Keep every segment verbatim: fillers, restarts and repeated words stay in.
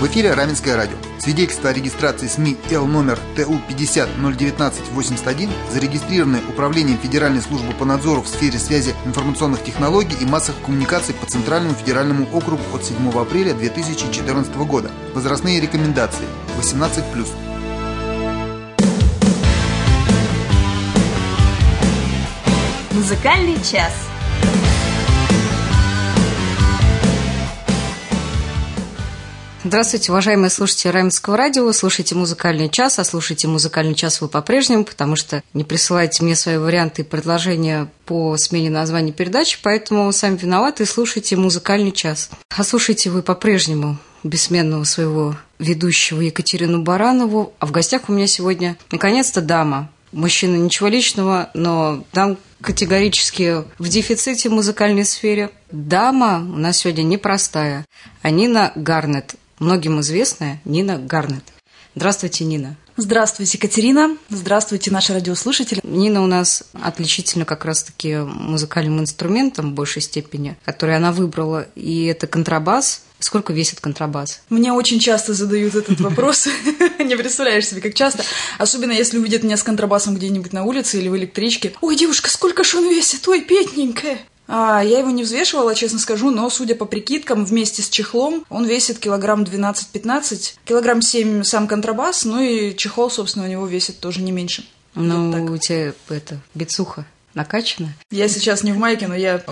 В эфире Раменское радио. Свидетельство о регистрации СМИ Л номер Т У пятьдесят ноль девятнадцать восемьдесят один, зарегистрированное Управлением Федеральной службы по надзору в сфере связи информационных технологий и массовых коммуникаций по Центральному федеральному округу от седьмого апреля две тысячи четырнадцатого года. Возрастные рекомендации восемнадцать плюс. Музыкальный час. Здравствуйте, уважаемые слушатели Раменского радио. Вы слушаете «Музыкальный час», а слушаете «Музыкальный час» вы по-прежнему, потому что не присылаете мне свои варианты и предложения по смене названия передачи, поэтому сами виноваты и слушайте «Музыкальный час». А слушаете вы по-прежнему бессменного своего ведущего Екатерину Баранову. А в гостях у меня сегодня, наконец-то, дама. Мужчина ничего личного, но дам категорически в дефиците в музыкальной сфере. Дама у нас сегодня непростая, а Нина Гарнет. Многим известная Нина Гарнет. Здравствуйте, Нина. Здравствуйте, Екатерина. Здравствуйте, наши радиослушатели. Нина у нас отличительна как раз-таки музыкальным инструментом в большей степени, который она выбрала, и это контрабас. Сколько весит контрабас? Мне очень часто задают этот вопрос. Не представляешь себе, как часто. Особенно, если увидят меня с контрабасом где-нибудь на улице или в электричке. «Ой, девушка, сколько ж он весит? Ой, пятненькая!» А, я его не взвешивала, честно скажу, но, судя по прикидкам, вместе с чехлом он весит килограмм двенадцать-пятнадцать, килограмм семь сам контрабас, ну и чехол, собственно, у него весит тоже не меньше. Ну, вот у тебя это, бицуха накачана? Я сейчас не в майке, но я...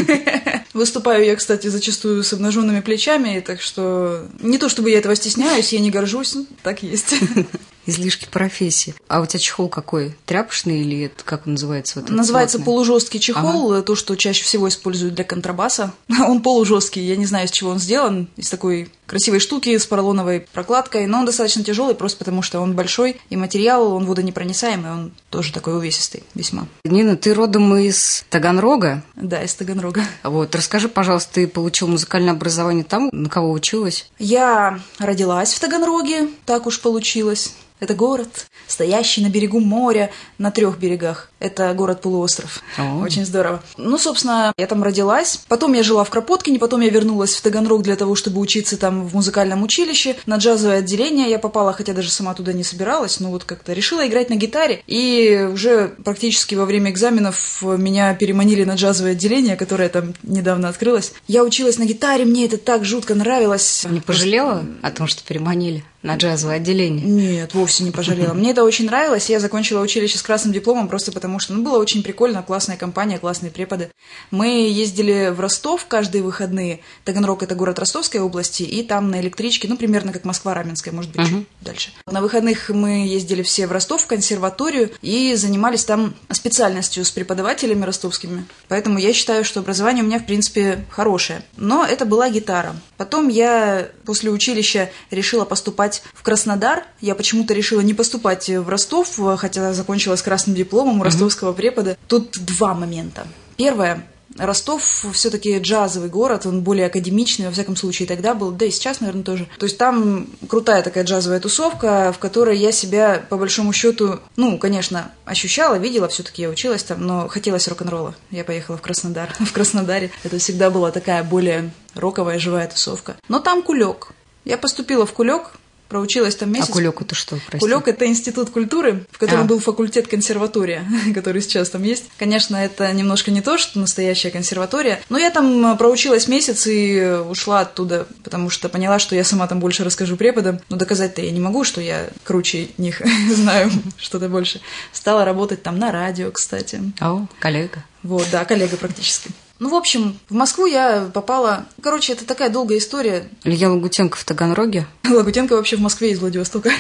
Выступаю я, кстати, зачастую с обнаженными плечами, так что не то чтобы я этого стесняюсь, я не горжусь, ну, так есть. Излишки профессии. А у тебя чехол какой? Тряпочный или это, как он называется? Вот называется плотный? Полужесткий чехол, ага. То, что чаще всего используют для контрабаса. Он полужесткий, я не знаю, из чего он сделан, из такой красивой штуки с поролоновой прокладкой, но он достаточно тяжелый, просто потому что он большой, и материал, он водонепроницаемый, он тоже такой увесистый весьма. Нина, ты родом из Таганрога? Да, из Таганрога. Вот, расскажи, пожалуйста, ты получила музыкальное образование там, на кого училась? Я родилась в Таганроге, так уж получилось. Это город, стоящий на берегу моря, на трех берегах. Это город-полуостров. О. Очень здорово. Ну, собственно, я там родилась. Потом я жила в Кропоткине, потом я вернулась в Таганрог для того, чтобы учиться там в музыкальном училище. На джазовое отделение я попала, хотя даже сама туда не собиралась, но вот как-то решила играть на гитаре. И уже практически во время экзаменов меня переманили на джазовое отделение, которое там недавно открылось. Я училась на гитаре, мне это так жутко нравилось. Не пожалела о том, что переманили на джазовое отделение? Нет, вовсе не пожалела. Мне это очень нравилось. Я закончила училище с красным дипломом просто потому, что ну, было очень прикольно, классная компания, классные преподы. Мы ездили в Ростов каждые выходные. Таганрог – это город Ростовской области, и там на электричке, ну, примерно как Москва-Раменская, может быть, uh-huh. чуть дальше. На выходных мы ездили все в Ростов, в консерваторию, и занимались там специальностью с преподавателями ростовскими. Поэтому я считаю, что образование у меня, в принципе, хорошее. Но это была гитара. Потом я после училища решила поступать в Краснодар. Я почему-то решила не поступать в Ростов, хотя закончила с красным дипломом у ростовского препода. Тут два момента. Первое. Ростов все-таки джазовый город, он более академичный, во всяком случае, тогда был, да и сейчас, наверное, тоже. То есть там крутая такая джазовая тусовка, в которой я себя, по большому счету, ну, конечно, ощущала, видела, все-таки я училась там, но хотелось рок-н-ролла. Я поехала в Краснодар. В Краснодаре это всегда была такая более роковая, живая тусовка. Но там Кулек. Я поступила в Кулек. Проучилась там месяц. А Кулек это что, прости? Кулек – это институт культуры, в котором а. был факультет консерватория, который сейчас там есть. Конечно, это немножко не то, что настоящая консерватория, но я там проучилась месяц и ушла оттуда, потому что поняла, что я сама там больше расскажу преподам, но доказать-то я не могу, что я круче них знаю что-то больше. Стала работать там на радио, кстати. О, коллега. Вот, да, коллега практически. Ну, в общем, в Москву я попала... Короче, это такая долгая история. Илья Лагутенко в Таганроге? Лагутенко вообще в Москве из Владивостока.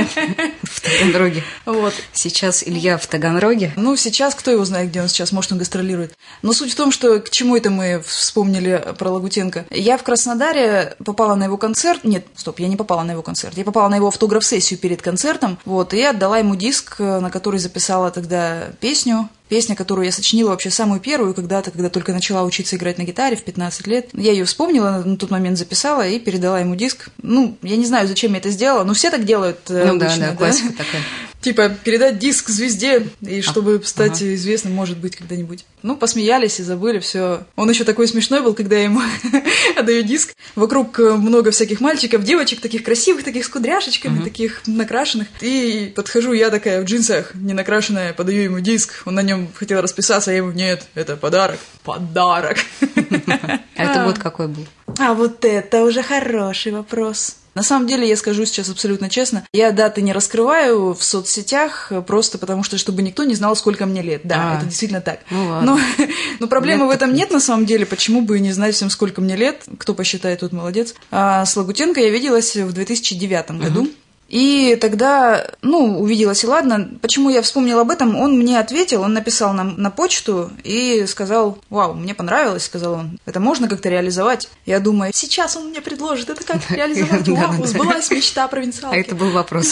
В Таганроге. Вот. Сейчас Илья в Таганроге? Ну, сейчас кто его знает, где он сейчас, может, он гастролирует. Но суть в том, что к чему это мы вспомнили про Лагутенко. Я в Краснодаре попала на его концерт. Нет, стоп, я не попала на его концерт. Я попала на его автограф-сессию перед концертом. Вот, и отдала ему диск, на который записала тогда песню. Песня, которую я сочинила вообще самую первую когда-то, когда только начала учиться играть на гитаре в пятнадцать лет. Я ее вспомнила, на тот момент записала и передала ему диск. Ну, я не знаю, зачем я это сделала, но все так делают. Ну обычно, да, да, классика такая. Типа передать диск звезде, и чтобы стать ага. известным, может быть, когда-нибудь. Ну, посмеялись и забыли, все. Он еще такой смешной был, когда я ему отдаю диск. Вокруг много всяких мальчиков, девочек, таких красивых, таких с кудряшечками, uh-huh. таких накрашенных. И подхожу я такая в джинсах, не накрашенная, подаю ему диск. Он на нем хотел расписаться, а я ему: нет, это подарок. Подарок. А это год какой был? А вот это уже хороший вопрос. На самом деле, я скажу сейчас абсолютно честно, я даты не раскрываю в соцсетях, просто потому что, чтобы никто не знал, сколько мне лет. Да, а, это действительно так. Ну ладно. Но, но проблемы лет в этом нет, на самом деле. Почему бы не знать всем, сколько мне лет? Кто посчитает, тот молодец. А с Лагутенко я виделась в две тысячи девятом году. Угу. И тогда, ну, увиделась, и ладно. Почему я вспомнила об этом? Он мне ответил, он написал нам на почту и сказал: вау, мне понравилось, сказал он. Это можно как-то реализовать? Я думаю, сейчас он мне предложит, это как реализовать? Вау, сбылась мечта провинциалки. А это был вопрос.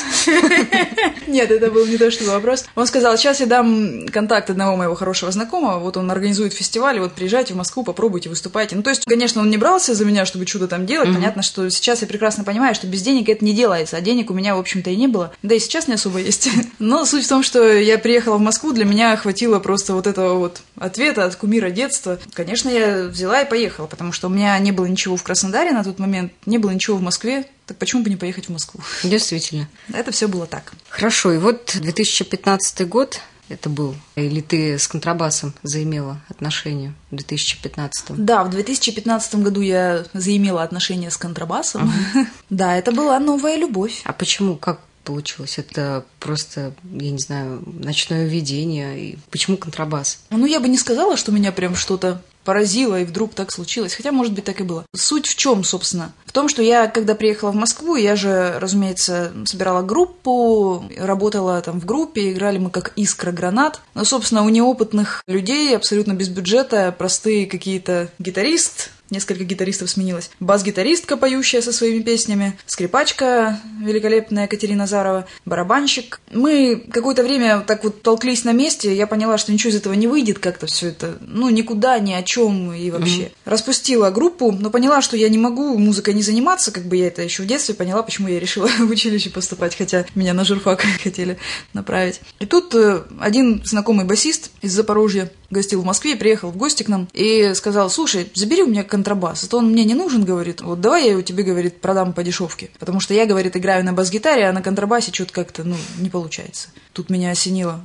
Нет, это был не то, что вопрос. Он сказал: сейчас я дам контакт одного моего хорошего знакомого, вот он организует фестиваль, вот приезжайте в Москву, попробуйте, выступайте. Ну, то есть, конечно, он не брался за меня, чтобы что-то там делать. Понятно, что сейчас я прекрасно понимаю, что без денег это не делается, а денег у меня в общем-то, и не было. Да и сейчас не особо есть. Но суть в том, что я приехала в Москву, для меня хватило просто вот этого вот ответа от кумира детства. Конечно, я взяла и поехала, потому что у меня не было ничего в Краснодаре на тот момент, не было ничего в Москве. Так почему бы не поехать в Москву? Действительно. Это все было так. Хорошо. И вот две тысячи пятнадцатый год это был. Или ты с контрабасом заимела отношения в две тысячи пятнадцатом? Да, в две тысячи пятнадцатом году я заимела отношения с контрабасом. Uh-huh. Да, это была новая любовь. А почему? Как получилось? Это просто, я не знаю, ночное видение. И почему контрабас? Ну, я бы не сказала, что меня прям что-то поразило, и вдруг так случилось. Хотя, может быть, так и было. Суть в чем, собственно? В том, что я, когда приехала в Москву, я же, разумеется, собирала группу, работала там в группе, играли мы как «Искра Гранат». Но, собственно, у неопытных людей, абсолютно без бюджета, простые какие-то гитарист, несколько гитаристов сменилось, бас-гитаристка, поющая со своими песнями, скрипачка великолепная Катерина Зарова, барабанщик. Мы какое-то время так вот толклись на месте, я поняла, что ничего из этого не выйдет, как-то все это, ну, никуда, ни о чем и вообще. Mm-hmm. Распустила группу, но поняла, что я не могу музыкой не заниматься, как бы я это еще в детстве поняла, почему я решила в училище поступать, хотя меня на журфак хотели направить. И тут один знакомый басист из Запорожья гостил в Москве, приехал в гости к нам и сказал: слушай, забери у меня контрабас, это он мне не нужен, говорит, вот давай я его тебе, говорит, продам по дешевке, потому что я, говорит, играю на бас-гитаре, а на контрабасе что-то как-то, ну, не получается. Тут меня осенило.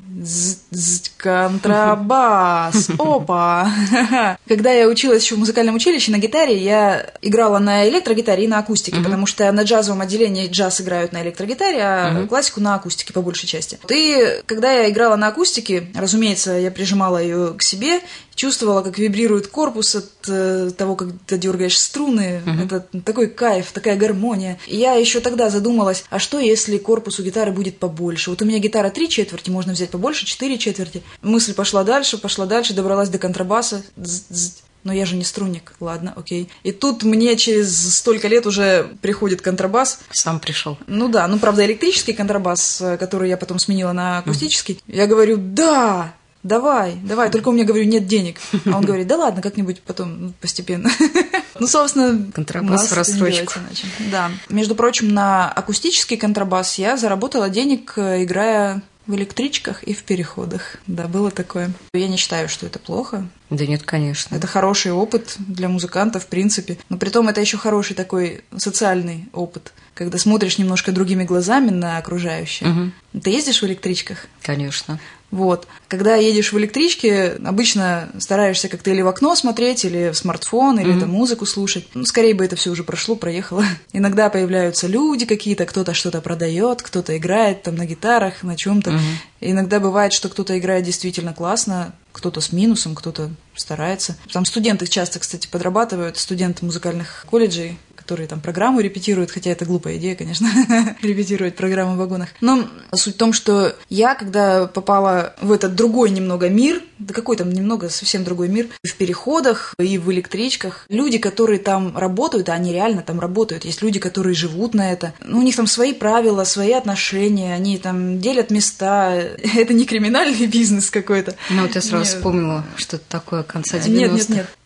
Контрабас! Опа! Когда я училась еще в музыкальном училище на гитаре, я играла на электрогитаре и на акустике, uh-huh. потому что на джазовом отделении джаз играют на электрогитаре, а uh-huh. классику на акустике по большей части. И когда я играла на акустике, разумеется, я прижимала ее к себе, чувствовала, как вибрирует корпус от э, того, как ты дергаешь струны. Uh-huh. Это такой кайф, такая гармония. И я еще тогда задумалась, а что, если корпус у гитары будет побольше? Вот у меня гитара три четверти, можно взять побольше, четыре четверти. Мысль пошла дальше, пошла дальше, добралась до контрабаса. Дз-дз. Но я же не струнник, ладно, окей. И тут мне через столько лет уже приходит контрабас. Сам пришел. Ну да, ну правда электрический контрабас, который я потом сменила на акустический. Uh-huh. Я говорю: да! Давай, давай, только у меня, говорю, нет денег. А он говорит: да ладно, как-нибудь потом, постепенно. Ну, собственно, контрабас в рассрочку. Да. Между прочим, на акустический контрабас я заработала денег, играя в электричках и в переходах. Да, было такое. Я не считаю, что это плохо. Да нет, конечно. Это хороший опыт для музыканта, в принципе. Но притом это еще хороший такой социальный опыт, когда смотришь немножко другими глазами на окружающее. Угу. Ты ездишь в электричках? Конечно. Вот. Когда едешь в электричке, обычно стараешься как-то или в окно смотреть, или в смартфон, или mm-hmm. там музыку слушать. Ну, скорее бы это все уже прошло, проехало. Иногда появляются люди какие-то, кто-то что-то продает, кто-то играет там на гитарах, на чем-то. Mm-hmm. Иногда бывает, что кто-то играет действительно классно, кто-то с минусом, кто-то старается. Там студенты часто, кстати, подрабатывают, студенты музыкальных колледжей, которые там программу репетируют, хотя это глупая идея, конечно, репетировать программу в вагонах. Но суть в том, что я, когда попала в этот другой немного мир, да какой там немного, совсем другой мир, в переходах и в электричках, люди, которые там работают, а они реально там работают, есть люди, которые живут на это, ну, у них там свои правила, свои отношения, они там делят места, это не криминальный бизнес какой-то. Ну, вот я сразу нет. вспомнила, что это такое конца девяностых. Нет, нет, нет.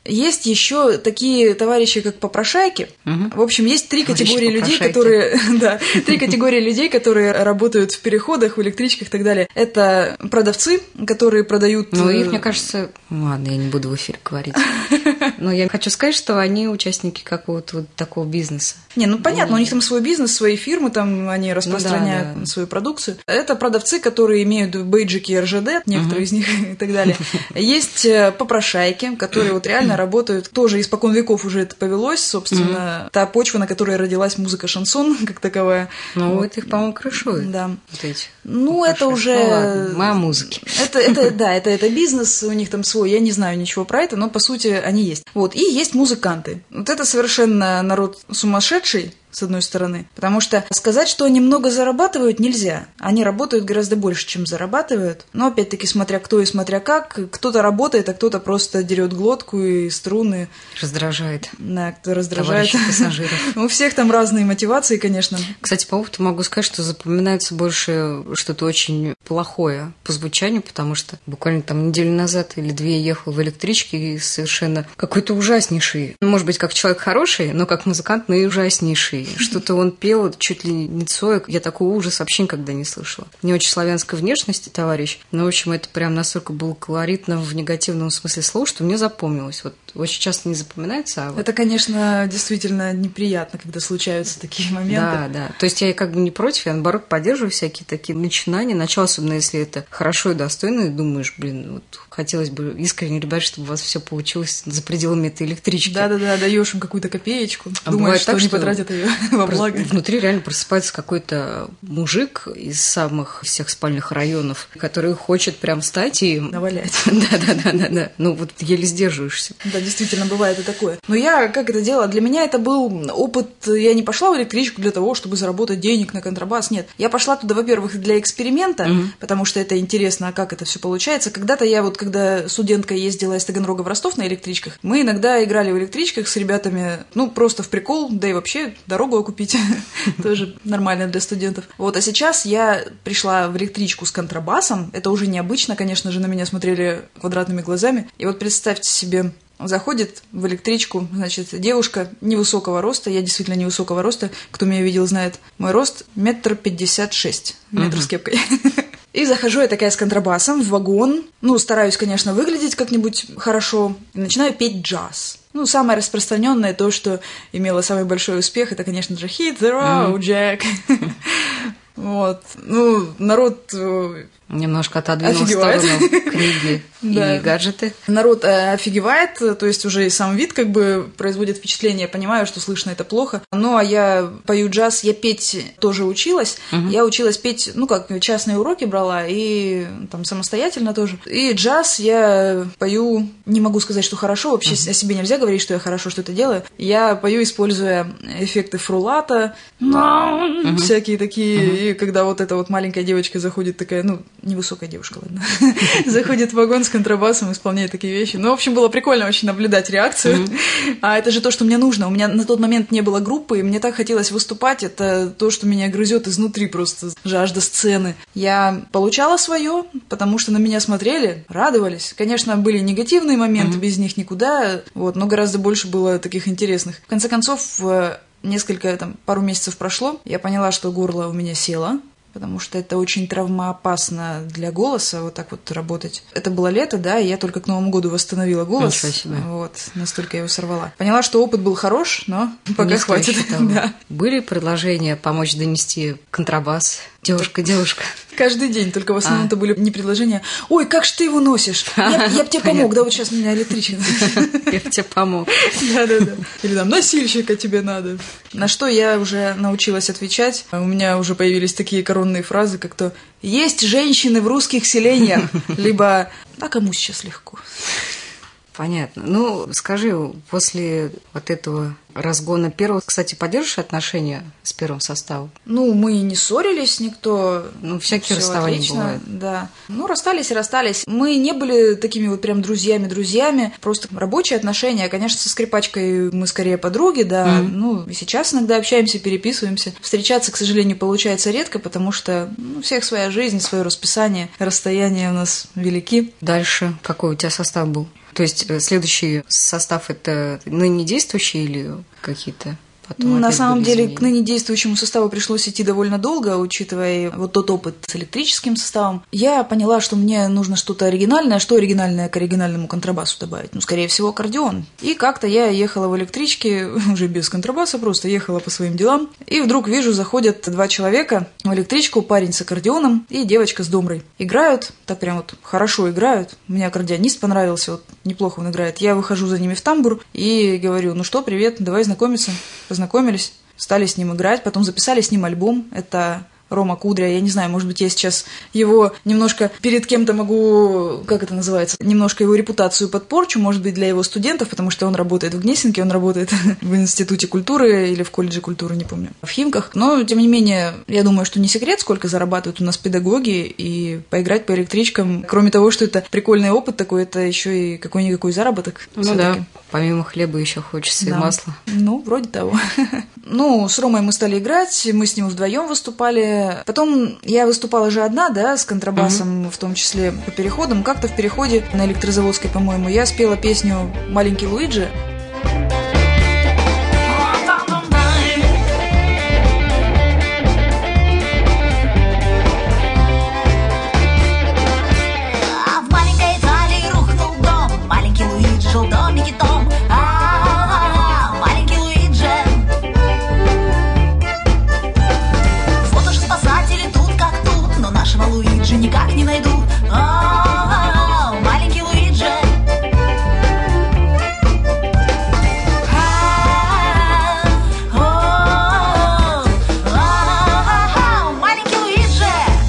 Есть еще такие товарищи, как попрошайки. Угу. В общем, есть три Товарищи категории людей, попрошайки. которые, да, три категории людей, которые работают в переходах, в электричках и так далее. Это продавцы, которые продают... Ну, их, мне кажется... Ладно, я не буду в эфире говорить. Но я хочу сказать, что они участники какого-то вот такого бизнеса. Не, ну понятно, у них там свой бизнес, свои фирмы, там они распространяют Ну, да, да. свою продукцию. Это продавцы, которые имеют бейджики эр жэ дэ, некоторые uh-huh. из них и так далее. Есть попрошайки, которые вот реально работают, тоже испокон веков уже это повелось, собственно, uh-huh. та почва, на которой родилась музыка шансон, как таковая. Ну, вот. это их, по-моему, крышует. Да. Вот эти. Ну, это уже... Ну, ладно, мы о музыке. Это, это, да, это, это бизнес, у них там свой, я не знаю ничего про это, но, по сути, они есть. Вот, и есть музыканты. Вот это совершенно народ сумасшедший, с одной стороны, потому что сказать, что они много зарабатывают, нельзя. Они работают гораздо больше, чем зарабатывают. Но, опять-таки, смотря кто и смотря как, кто-то работает, а кто-то просто дерет глотку и струны. Раздражает. Да, кто раздражает. Товарищи пассажиров. У всех там разные мотивации, конечно. Кстати, по опыту могу сказать, что запоминается больше что-то очень плохое по звучанию, потому что буквально там неделю назад или две я ехала в электричке и совершенно какой-то ужаснейший. Может быть, как человек хороший, но как музыкант наиужаснейший. Что-то он пел чуть ли не Цоя. Я такого ужаса вообще никогда не слышала. Не очень славянской внешности товарищ, но, в общем, это прям настолько было колоритно в негативном смысле слова, что мне запомнилось. Вот очень часто не запоминается. А вот... Это, конечно, действительно неприятно, когда случаются такие моменты. Да, да. То есть я как бы не против, я, наоборот, поддерживаю всякие такие начинания. Начало, особенно если это хорошо и достойно, и думаешь, блин, вот хотелось бы искренне, ребят, чтобы у вас все получилось за пределами этой электрички. Да-да-да, даешь им какую-то копеечку, а думаешь, что так, они что потратят ее во благо. Внутри реально просыпается какой-то мужик из самых всех спальных районов, который хочет прям встать и... навалять. Да-да-да-да-да. Ну вот еле сдерживаешься. Да, действительно, бывает и такое. Но я как это делала? Для меня это был опыт... Я не пошла в электричку для того, чтобы заработать денег на контрабас. Нет. Я пошла туда, во-первых, для эксперимента, mm-hmm. потому что это интересно, а как это все получается. Когда-то я вот, когда студенткой ездила из Таганрога в Ростов на электричках, мы иногда играли в электричках с ребятами, ну, просто в прикол, да и вообще дорогу окупить. Тоже нормально для студентов. Вот, а сейчас я пришла в электричку с контрабасом. Это уже необычно, конечно же, на меня смотрели квадратными глазами. И вот представьте себе, заходит в электричку, значит, девушка невысокого роста, я действительно невысокого роста, кто меня видел, знает, мой рост метр пятьдесят шесть, метр с кепкой. И захожу я такая с контрабасом в вагон, ну, стараюсь, конечно, выглядеть как-нибудь хорошо, и начинаю петь джаз. Ну, самое распространенное, то, что имело самый большой успех, это, конечно же, Hit the Road, Jack. Вот. Ну, народ... Немножко отодвинул в офигевает. сторону книги Да. и гаджеты. Народ э, офигевает, то есть уже и сам вид как бы производит впечатление, я понимаю, что слышно это плохо. Ну, а я пою джаз, я петь тоже училась. Uh-huh. Я училась петь, ну, как частные уроки брала, и там самостоятельно тоже. И джаз я пою, не могу сказать, что хорошо, вообще uh-huh. о себе нельзя говорить, что я хорошо что-то делаю. Я пою, используя эффекты фрулата, uh-huh. всякие такие, uh-huh. и когда вот эта вот маленькая девочка заходит такая, ну, невысокая девушка, ладно, заходит в вагон с контрабасом, исполняет такие вещи. Ну, в общем, было прикольно очень наблюдать реакцию. Mm-hmm. А это же то, что мне нужно. У меня на тот момент не было группы, и мне так хотелось выступать. Это то, что меня грызет изнутри, просто жажда сцены. Я получала свое, потому что на меня смотрели, радовались. Конечно, были негативные моменты, mm-hmm. без них никуда, вот, но гораздо больше было таких интересных. В конце концов, несколько, там, пару месяцев прошло, я поняла, что горло у меня село, потому что это очень травмоопасно для голоса, вот так вот работать. Это было лето, да, и я только к Новому году восстановила голос. Вот, настолько я его сорвала. Поняла, что опыт был хорош, но пока не хватит. Да. Были предложения помочь донести контрабас? Девушка, девушка. Каждый день, только в основном это а. были не предложения. Ой, как ж ты его носишь? Я, я бы тебе помог, да, вот сейчас у меня электричество. Я бы тебе помог. Да-да-да. Или там, носильщика тебе надо. На что я уже научилась отвечать. У меня уже появились такие коронные фразы, как то «Есть женщины в русских селениях», либо «А кому сейчас легко?» Понятно. Ну, скажи, после вот этого разгона первого, кстати, поддержишь отношения с первым составом? Ну, мы не ссорились, никто... Ну, всякие расставания бывают. Да. Ну, расстались и расстались. Мы не были такими вот прям друзьями-друзьями, просто рабочие отношения. Конечно, со скрипачкой мы скорее подруги, да. Mm-hmm. Ну, и сейчас иногда общаемся, переписываемся. Встречаться, к сожалению, получается редко, потому что ну, у всех своя жизнь, свое расписание, расстояния у нас велики. Дальше какой у тебя состав был? То есть следующий состав это ныне действующие или какие-то? Потом На самом деле изменения. к ныне действующему составу пришлось идти довольно долго, учитывая вот тот опыт с электрическим составом. Я поняла, что мне нужно что-то оригинальное. Что оригинальное к оригинальному контрабасу добавить? Ну, скорее всего, аккордеон. И как-то я ехала в электричке, уже без контрабаса, просто ехала по своим делам. И вдруг вижу, заходят два человека в электричку, парень с аккордеоном и девочка с домрой. Играют, так прям вот хорошо играют. Мне аккордеонист понравился, вот неплохо он играет. Я выхожу за ними в тамбур и говорю: ну что, привет, давай знакомиться. Познакомились, стали с ним играть, потом записали с ним альбом. Это Рома Кудря. Я не знаю, может быть, я сейчас его немножко перед кем-то могу, как это называется, немножко его репутацию подпорчу, может быть, для его студентов, потому что он работает в Гнесинке, он работает в Институте культуры или в колледже культуры, не помню, в Химках. Но, тем не менее, я думаю, что не секрет, сколько зарабатывают у нас педагоги, и поиграть по электричкам, кроме того, что это прикольный опыт такой, это еще и какой-никакой заработок. Ну всё-таки. Да, помимо хлеба еще хочется да. и масла. Ну, вроде того. Ну, с Ромой мы стали играть, мы с ним вдвоем выступали. Потом я выступала же одна, да, с контрабасом, uh-huh. в том числе по переходам. Как-то в переходе на Электрозаводской, по-моему, я спела песню «Маленький Луиджи». Никак не найду. О-о-о, маленький Луиджи. Маленький Луиджи.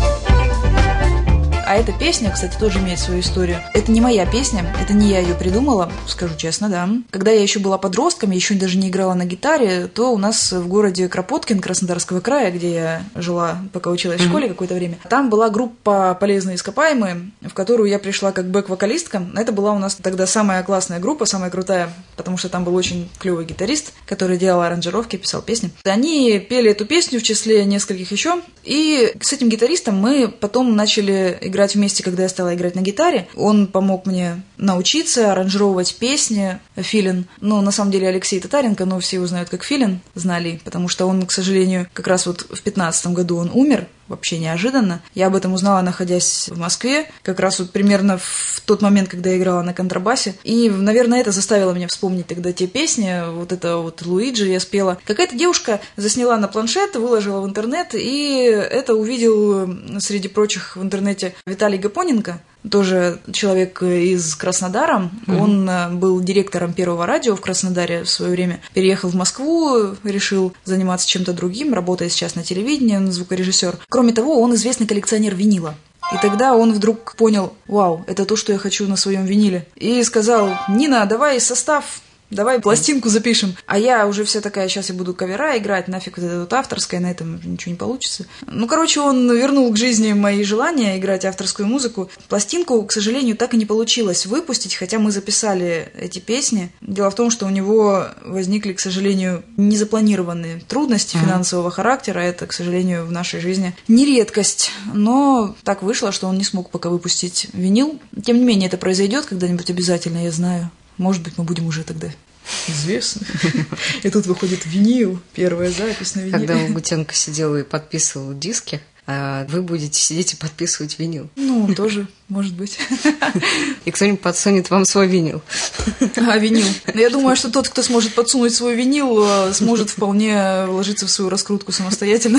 А эта песня, кстати, тоже имеет свою историю. Это не моя песня, это не я ее придумала, скажу честно, да. Когда я еще была подростком, я еще даже не играла на гитаре, то у нас в городе Кропоткин Краснодарского края, где я жила, пока училась в школе какое-то время, там была группа «Полезные ископаемые», в которую я пришла как бэк-вокалистка. Это была у нас тогда самая классная группа, самая крутая, потому что там был очень клевый гитарист, который делал аранжировки, писал песни. Они пели эту песню в числе нескольких еще, и с этим гитаристом мы потом начали играть вместе, когда я стала играть на гитаре. Он помог мне научиться аранжировать песни. Филин. Ну, на самом деле, Алексей Татаренко, но все его знают как Филин, знали, потому что он, к сожалению, как раз вот в пятнадцатом году он умер, вообще неожиданно. Я об этом узнала, находясь в Москве, как раз вот примерно в тот момент, когда я играла на контрабасе. И, наверное, это заставило меня вспомнить тогда те песни. Вот это вот Луиджи я спела. Какая-то девушка засняла на планшет, выложила в интернет, и это увидел среди прочих в интернете Виталий Гапоненко, тоже человек из Краснодара. Mm-hmm. Он был директором Первого радио в Краснодаре в свое время. Переехал в Москву, решил заниматься чем-то другим, работает сейчас на телевидении, он звукорежиссер. Кроме того, он известный коллекционер винила. И тогда он вдруг понял: вау, это то, что я хочу на своем виниле. И сказал: Нина, давай состав, давай пластинку запишем. А я уже вся такая: сейчас я буду кавера играть, нафиг вот это вот авторское, на этом ничего не получится. Ну, короче, он вернул к жизни мои желания играть авторскую музыку. Пластинку, к сожалению, так и не получилось выпустить, хотя мы записали эти песни. Дело в том, что у него возникли, к сожалению, незапланированные трудности финансового характера. Это, к сожалению, в нашей жизни не редкость. Но так вышло, что он не смог пока выпустить винил. Тем не менее, это произойдет когда-нибудь обязательно, я знаю. Может быть, мы будем уже тогда известны. И тут выходит винил, первая запись на виниле. Когда Лагутенко сидел и подписывал диски, а вы будете сидеть и подписывать винил. Ну, тоже, может быть. И кто-нибудь подсунет вам свой винил. А, винил. Но я думаю, что тот, кто сможет подсунуть свой винил, сможет вполне вложиться в свою раскрутку самостоятельно.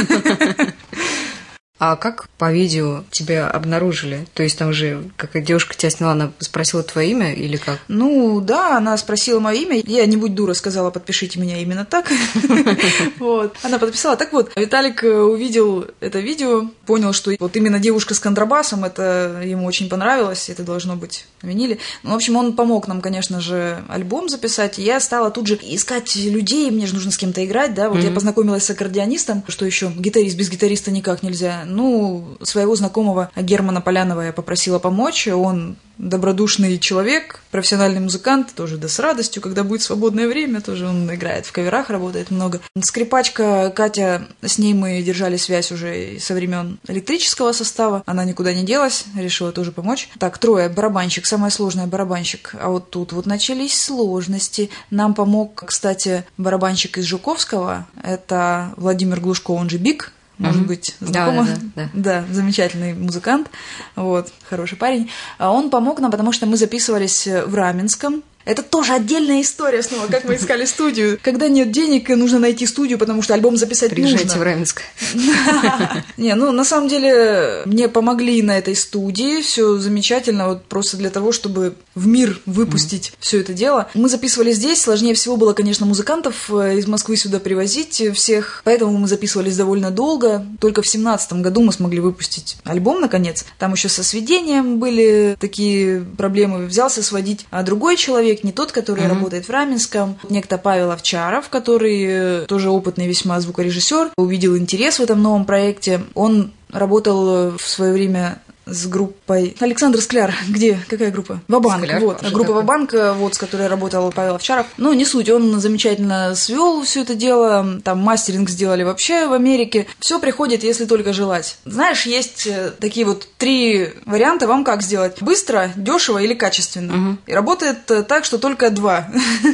А как по видео тебя обнаружили? То есть там же какая девушка тебя сняла, она спросила твое имя или как? Ну да, она спросила мое имя. Я, не будь дура, сказала: подпишите меня именно так. Вот. Она подписала. Так вот, Виталик увидел это видео, понял, что вот именно девушка с контрабасом, это ему очень понравилось, это должно быть на виниле. Ну, в общем, он помог нам, конечно же, альбом записать. Я стала тут же искать людей, мне же нужно с кем-то играть, да. Вот я познакомилась с аккордеонистом, что еще гитарист без гитариста никак нельзя. Ну, своего знакомого Германа Полянова я попросила помочь. Он добродушный человек, профессиональный музыкант, тоже да с радостью, когда будет свободное время, тоже он играет в каверах, работает много. Скрипачка Катя, с ней мы держали связь уже со времен электрического состава, она никуда не делась, решила тоже помочь. Так, трое, барабанщик, самое сложное барабанщик, а вот тут вот начались сложности. Нам помог, кстати, барабанщик из Жуковского, это Владимир Глушко, он же Биг. Может mm-hmm. быть, знакомо? Да, да, да. Да, замечательный музыкант, вот, хороший парень. Он помог нам, потому что мы записывались в Раменском. Это тоже отдельная история снова, как мы искали студию. Когда нет денег, нужно найти студию, потому что альбом записать нужно. Приезжайте в Раменск. Не, ну, на самом деле, мне помогли на этой студии, все замечательно, вот просто для того, чтобы в мир выпустить все это дело. Мы записывали здесь, сложнее всего было, конечно, музыкантов из Москвы сюда привозить всех, поэтому мы записывались довольно долго. Только в семнадцатом году мы смогли выпустить альбом, наконец. Там еще со сведением были такие проблемы. Взялся сводить а другой человек, не тот, который mm-hmm. работает в Раменском, некто Павел Овчаров, который тоже опытный весьма звукорежиссер, увидел интерес в этом новом проекте. Он работал в свое время с группой Александр Скляр. Где? Какая группа? Ва-банк. Скляр, вот. Группа такой. Ва-банк, вот, с которой работал Павел Овчаров. Ну, не суть, он замечательно свел все это дело. Там мастеринг сделали вообще в Америке. Все приходит, если только желать. Знаешь, есть такие вот три варианта, вам как сделать? Быстро, дешево или качественно. Угу. И работает так, что только два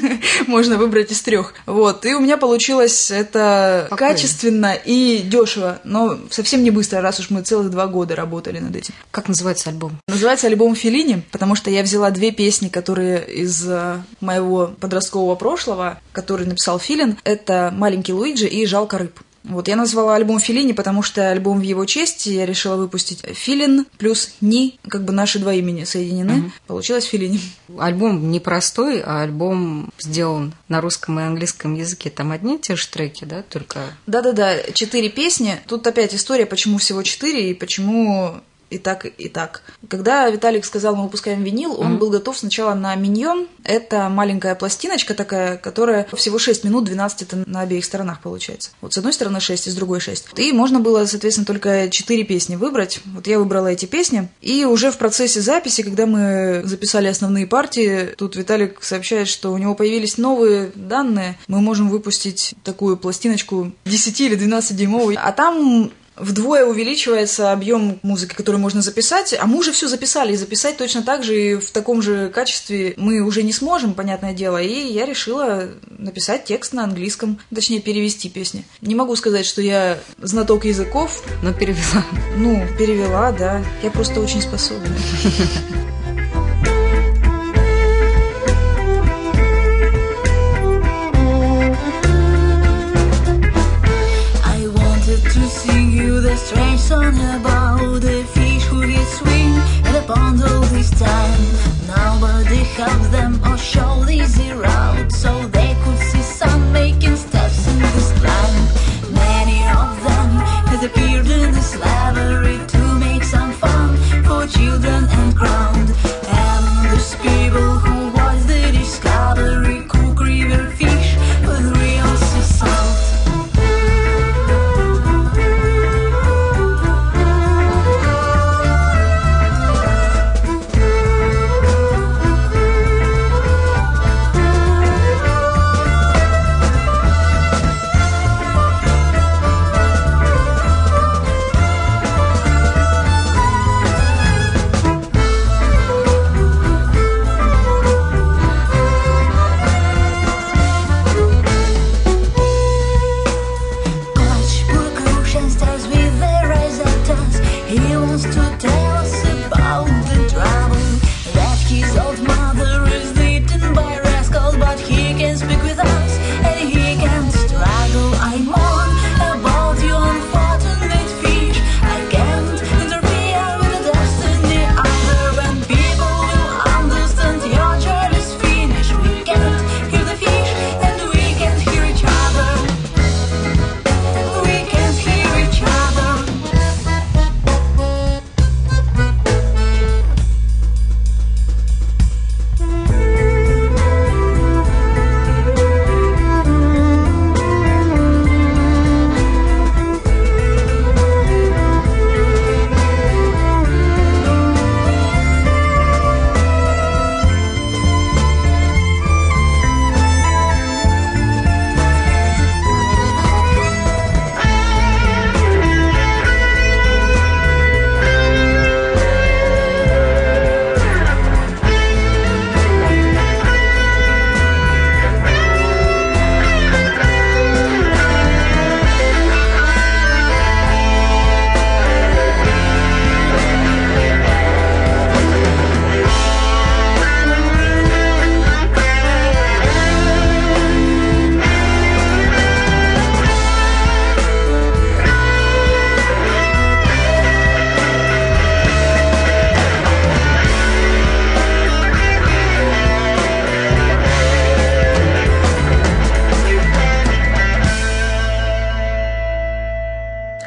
можно выбрать из трех. Вот. И у меня получилось это Спокойно. Качественно и дешево, но совсем не быстро, раз уж мы целых два года работали над этим. Как называется альбом? Называется альбом «Феллини», потому что я взяла две песни, которые из моего подросткового прошлого, которые написал Филин. Это «Маленький Луиджи» и «Жалко рыб». Вот, я назвала альбом «Феллини», потому что альбом в его честь я решила выпустить. Филин плюс Ни, как бы наши два имени соединены. Угу. Получилось «Феллини». Альбом не простой, а альбом сделан на русском и английском языке. Там одни и те же треки, да, только... Да-да-да, четыре песни. Тут опять история, почему всего четыре и почему... И так, и так. Когда Виталик сказал, мы выпускаем винил, он mm-hmm. был готов сначала на «Миньон». Это маленькая пластиночка такая, которая всего шесть минут, двенадцать это на обеих сторонах получается. Вот с одной стороны шесть, и с другой шесть. И можно было, соответственно, только четыре песни выбрать. Вот я выбрала эти песни. И уже в процессе записи, когда мы записали основные партии, тут Виталик сообщает, что у него появились новые данные. Мы можем выпустить такую пластиночку десять или двенадцать-дюймовую. А там... Вдвое увеличивается объем музыки, которую можно записать, а мы уже все записали, и записать точно так же и в таком же качестве мы уже не сможем, понятное дело, и я решила написать текст на английском, точнее перевести песни. Не могу сказать, что я знаток языков. Но перевела. Ну, перевела, да. Я просто очень способна. The strange song about the fish who gets swing and the pond all this time. Nobody helps them or show the easy route, so they could see some making steps in this climb. Many of them had appeared in the slavery to make some fun for children and ground. And these people who watch the discovery cook river fish with real sea salt.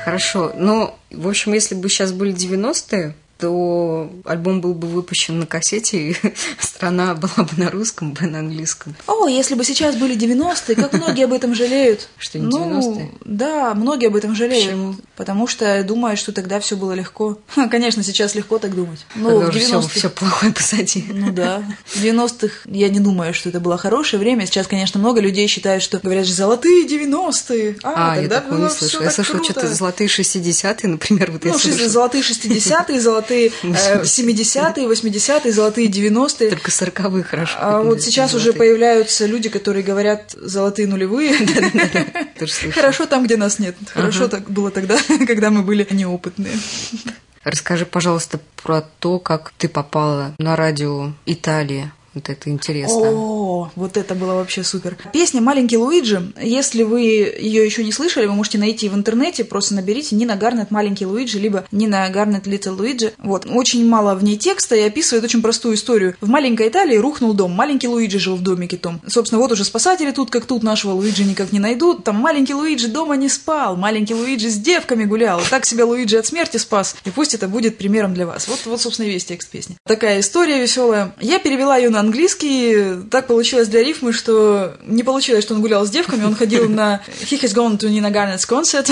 Хорошо. Но, в общем, если бы сейчас были девяностые, то альбом был бы выпущен на кассете, и страна была бы на русском, бы на английском. О, если бы сейчас были девяностые, как многие об этом жалеют. Что не девяностые? Ну, да, многие об этом жалеют. Почему? Потому что думают, что тогда все было легко. Ха, конечно, сейчас легко так думать. Но Когда в уже девяностых... все, все плохое позади. Ну да. В девяностых я не думаю, что это было хорошее время. Сейчас, конечно, много людей считают, что говорят же золотые девяностые. А, А, я тогда такого было не всё слышала. так Я слышала круто. что-то золотые шестидесятые, например, вот я Ну, слышала. золотые шестидесятые, золотые э, семидесятые, восьмидесятые, золотые девяностые. Только сороковые хорошо. А вот сейчас уже Золотые. появляются люди, которые говорят золотые нулевые. Тоже слышала. Хорошо там, где нас нет. Хорошо так было тогда, когда мы были неопытные. Расскажи, пожалуйста, про то, как ты попала на радио Италии. Вот это интересно. О, вот это было вообще супер. Песня «Маленький Луиджи». Если вы ее еще не слышали, вы можете найти в интернете, просто наберите Нина Гарнет «Маленький Луиджи», либо Нина Гарнет «Little Luigi». Вот. Очень мало в ней текста и описывает очень простую историю. В маленькой Италии рухнул дом. Маленький Луиджи жил в домике том. Собственно, вот уже спасатели тут как тут нашего Луиджи никак не найдут. Там маленький Луиджи дома не спал. Маленький Луиджи с девками гулял. Так себя Луиджи от смерти спас. И пусть это будет примером для вас. Вот, вот собственно, весь текст песни. Такая история веселая. Я перевела ее на английский. Так получилось для рифмы, что не получилось, что он гулял с девками. Он ходил на He has gone to Nina Garnet's concert.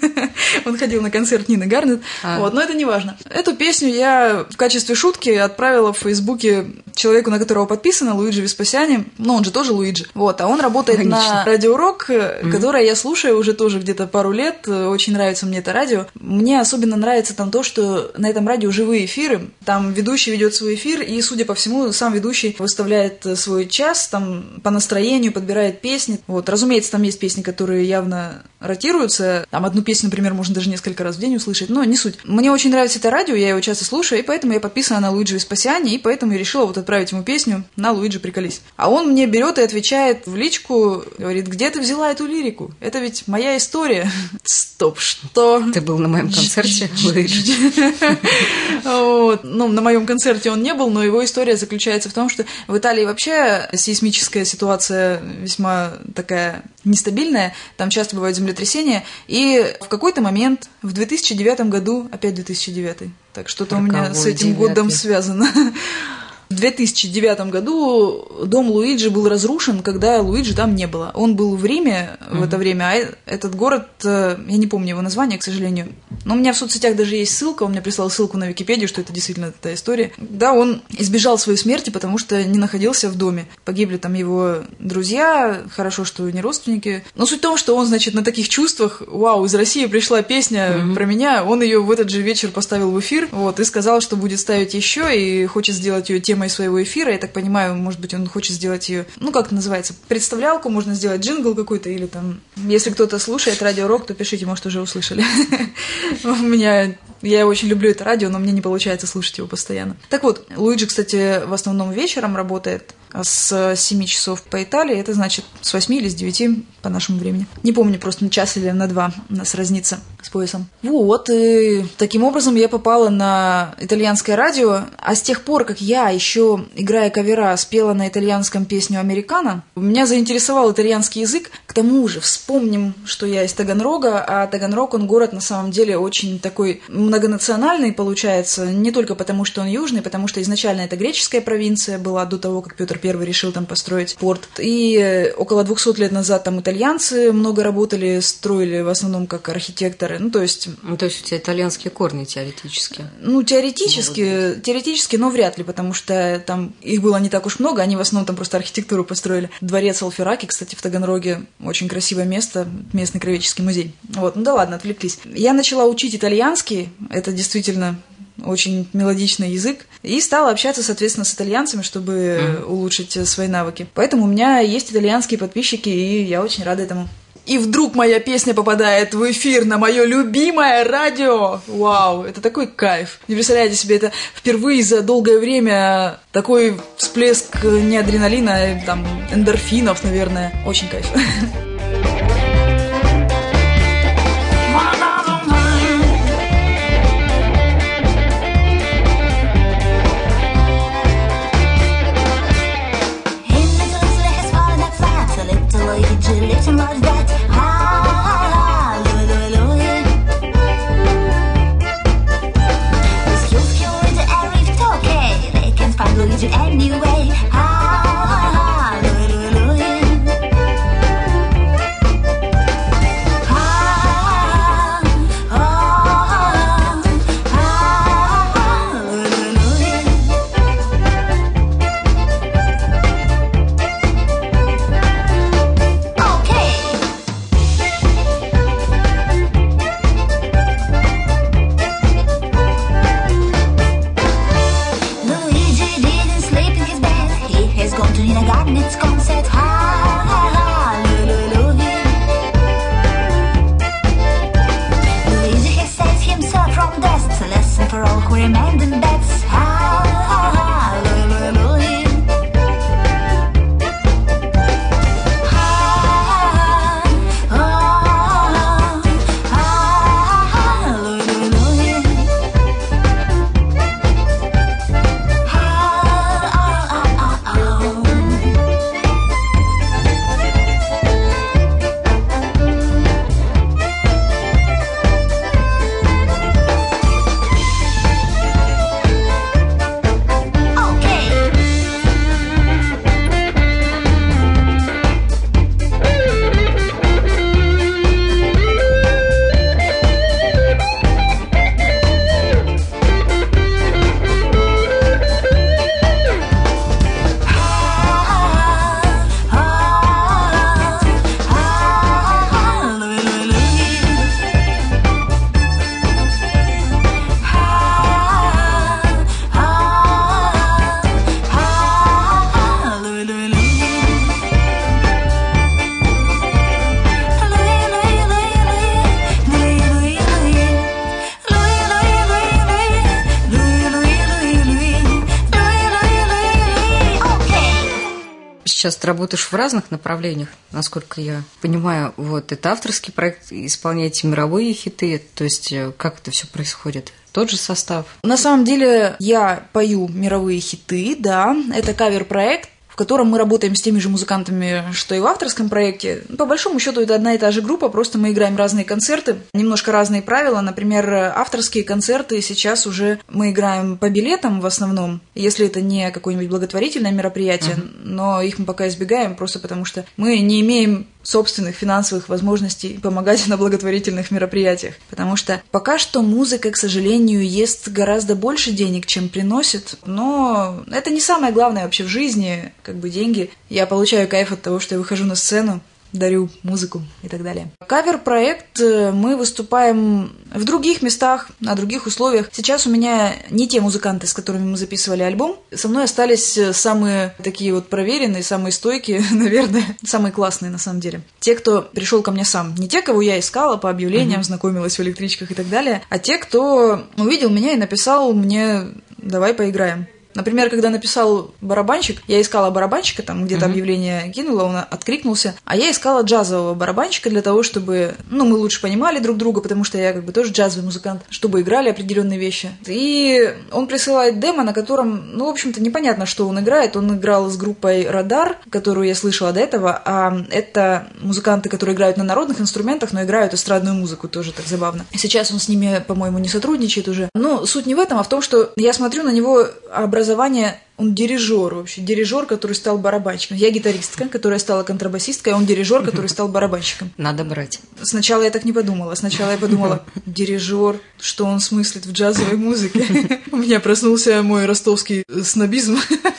Он ходил на концерт Нины Гарнет. А. Вот, но это не важно. Эту песню я в качестве шутки отправила в Фейсбуке человеку, на которого подписано, Луиджи Веспасиани. Ну, он же тоже Луиджи. Вот, а он работает Конечно. на Радио Рок, mm-hmm. которое я слушаю уже тоже где-то пару лет. Очень нравится мне это радио. Мне особенно нравится там то, что на этом радио живые эфиры. Там ведущий ведет свой эфир, и, судя по всему, сам ведущий выставляет свой час, там по настроению подбирает песни. Вот, разумеется, там есть песни, которые явно ротируются. Там одну песню, например, можно даже несколько раз в день услышать, но не суть. Мне очень нравится это радио, я его часто слушаю, и поэтому я подписана на Луиджи Веспасиани, и поэтому я решила вот отправить ему песню на Луиджи приколись. А он мне берет и отвечает в личку, говорит, где ты взяла эту лирику? Это ведь моя история. Стоп, что? Ты был на моем концерте, Луиджи? Ну, на моем концерте он не был, но его история заключается в том, что в Италии вообще сейсмическая ситуация весьма такая нестабильная, там часто бывают землетрясения, и в какой-то момент в две тысячи девятом году, опять две тысячи девятый, так что-то у меня с этим девятый. Годом связано. В две тысячи девятом году дом Луиджи был разрушен, когда Луиджи там не было. Он был в Риме в mm-hmm. это время, а этот город, я не помню его название, к сожалению, но у меня в соцсетях даже есть ссылка, он мне прислал ссылку на Википедию, что это действительно та история. Да, он избежал своей смерти, потому что не находился в доме. Погибли там его друзья, хорошо, что не родственники. Но суть в том, что он, значит, на таких чувствах, вау, из России пришла песня mm-hmm. про меня, он ее в этот же вечер поставил в эфир, вот, и сказал, что будет ставить еще, и хочет сделать ее темой своего эфира. Я так понимаю, может быть, он хочет сделать ее, ну, как это называется, представлялку, можно сделать джингл какой-то, или там, если кто-то слушает Радио Рок, то пишите, может, уже услышали. У меня, я очень люблю это радио, но мне не получается слушать его постоянно. Так вот, Луиджи, кстати, в основном вечером работает с семи часов по Италии, это значит с восьми или с девяти по нашему времени. Не помню, просто на час или на два у нас разница с поясом. Вот, и таким образом я попала на итальянское радио, а с тех пор, как я, еще играя кавера, спела на итальянском песню «Американо», меня заинтересовал итальянский язык. К тому же вспомним, что я из Таганрога, а Таганрог, он город на самом деле очень такой многонациональный получается, не только потому, что он южный, потому что изначально это греческая провинция была до того, как Петр Первый решил там построить порт. И около двухсот лет назад там итальянцы много работали, строили в основном как архитекторы. Ну, то есть... Ну, то есть у тебя итальянские корни теоретически. Ну, теоретически, теоретически, но вряд ли, потому что там их было не так уж много, они в основном там просто архитектуру построили. Дворец Алфераки, кстати, в Таганроге, очень красивое место, местный краеведческий музей. Вот, ну да ладно, отвлеклись. Я начала учить итальянский, это действительно... очень мелодичный язык, и стала общаться, соответственно, с итальянцами, чтобы mm. улучшить свои навыки. Поэтому у меня есть итальянские подписчики, и я очень рада этому. И вдруг моя песня попадает в эфир на мое любимое радио. Вау, это такой кайф. Не представляете себе, это впервые за долгое время такой всплеск не адреналина, а там эндорфинов, наверное. Очень кайф. Listen like that, ah, lui, lui, lui. сейчас ты работаешь в разных направлениях, насколько я понимаю. Вот, это авторский проект, исполняете мировые хиты, то есть как это все происходит? Тот же состав? На самом деле я пою мировые хиты, да, это кавер-проект, в котором мы работаем с теми же музыкантами, что и в авторском проекте. По большому счету это одна и та же группа, просто мы играем разные концерты, немножко разные правила. Например, авторские концерты сейчас уже мы играем по билетам в основном, если это не какое-нибудь благотворительное мероприятие, uh-huh. но их мы пока избегаем, просто потому что мы не имеем собственных финансовых возможностей помогать на благотворительных мероприятиях. Потому что пока что музыка, к сожалению, ест гораздо больше денег, чем приносит. Но это не самое главное вообще в жизни, как бы деньги. Я получаю кайф от того, что я выхожу на сцену, дарю музыку и так далее. Кавер-проект, мы выступаем в других местах, на других условиях. Сейчас у меня не те музыканты, с которыми мы записывали альбом. Со мной остались самые такие вот проверенные, самые стойкие, наверное, самые классные на самом деле. Те, кто пришел ко мне сам. Не те, кого я искала по объявлениям, uh-huh. знакомилась в электричках и так далее, а те, кто увидел меня и написал мне «давай поиграем». Например, когда написал барабанщик, я искала барабанщика, там где-то mm-hmm. объявление кинула, он откликнулся, а я искала джазового барабанщика для того, чтобы, ну, мы лучше понимали друг друга, потому что я как бы тоже джазовый музыкант, чтобы играли определенные вещи. И он присылает демо, на котором, ну, в общем-то, непонятно, что он играет. Он играл с группой «Радар», которую я слышала до этого, а это музыканты, которые играют на народных инструментах, но играют эстрадную музыку, тоже так забавно. Сейчас он с ними, по-моему, не сотрудничает уже. Но суть не в этом, а в том, что я смотрю на него образование Образование, он дирижер вообще, дирижер, который стал барабанщиком. Я гитаристка, которая стала контрабасисткой, а он дирижер, который стал барабанщиком. Надо брать. Сначала я так не подумала. Сначала я подумала, дирижер, что он смыслит в джазовой музыке. У меня проснулся мой ростовский снобизм,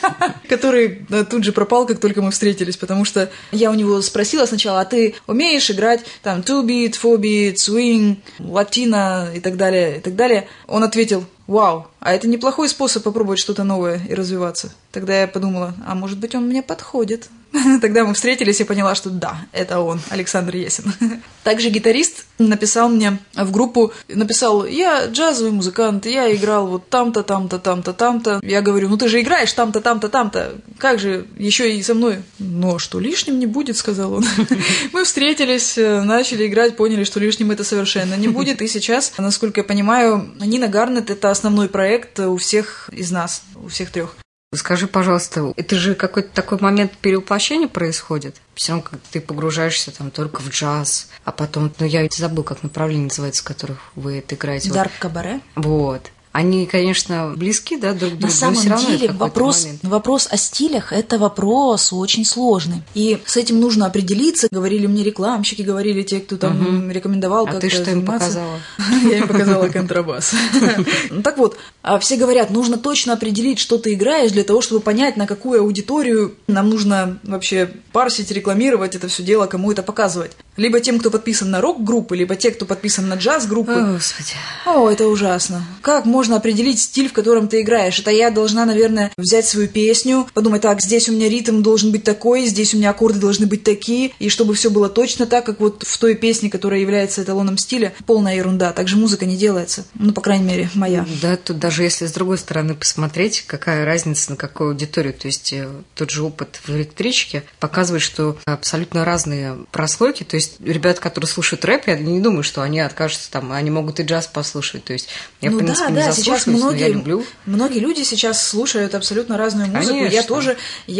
который тут же пропал, как только мы встретились, потому что я у него спросила сначала, а ты умеешь играть там two-beat, four-beat, swing, латино и так далее, и так далее. Он ответил: вау, а это неплохой способ попробовать что-то новое и развиваться. Тогда я подумала, а может быть, он мне подходит. Тогда мы встретились и поняла, что да, это он, Александр Есин. Также гитарист написал мне в группу, написал: я джазовый музыкант, я играл вот там-то, там-то, там-то, там-то. Я говорю: ну ты же играешь там-то, там-то, там-то. Как же еще и со мной? Ну, что лишним не будет, сказал он. Мы встретились, начали играть, поняли, что лишним это совершенно не будет. И сейчас, насколько я понимаю, Нина Гарнет — это основной проект у всех из нас, у всех трех. Скажи, пожалуйста, это же какой-то такой момент перевоплощения происходит? Все равно, как ты погружаешься там только в джаз, а потом, ну, я ведь забыл, как направление называется, в которых вы это играете. Дарк-кабаре. Вот. Они, конечно, близки, да, друг к другу. На самом деле вопрос, вопрос о стилях – это вопрос очень сложный. И с этим нужно определиться. Говорили мне рекламщики, говорили те, кто там угу. рекомендовал а как-то заниматься. А ты что им показала? Я им показала контрабас. Так вот, все говорят, нужно точно определить, что ты играешь, для того, чтобы понять, на какую аудиторию нам нужно вообще парсить, рекламировать это все дело, кому это показывать. Либо тем, кто подписан на рок-группы, либо те, кто подписан на джаз-группы. О, Господи. О, это ужасно. Как можно Можно определить стиль, в котором ты играешь? Это я должна, наверное, взять свою песню, подумать: так, здесь у меня ритм должен быть такой, здесь у меня аккорды должны быть такие, и чтобы все было точно так, как вот в той песне, которая является эталоном стиля. Полная ерунда. Так же музыка не делается. Ну, по крайней мере, моя. Да, тут даже если с другой стороны посмотреть, какая разница на какую аудиторию. То есть тот же опыт в электричке показывает, что абсолютно разные прослойки. То есть ребята, которые слушают рэп, я не думаю, что они откажутся там, они могут и джаз послушать. То есть я, ну, в принципе, да, не да, заслушиваюсь, сейчас многие, но я люблю. Многие люди сейчас слушают абсолютно разную музыку. Конечно. Я тоже,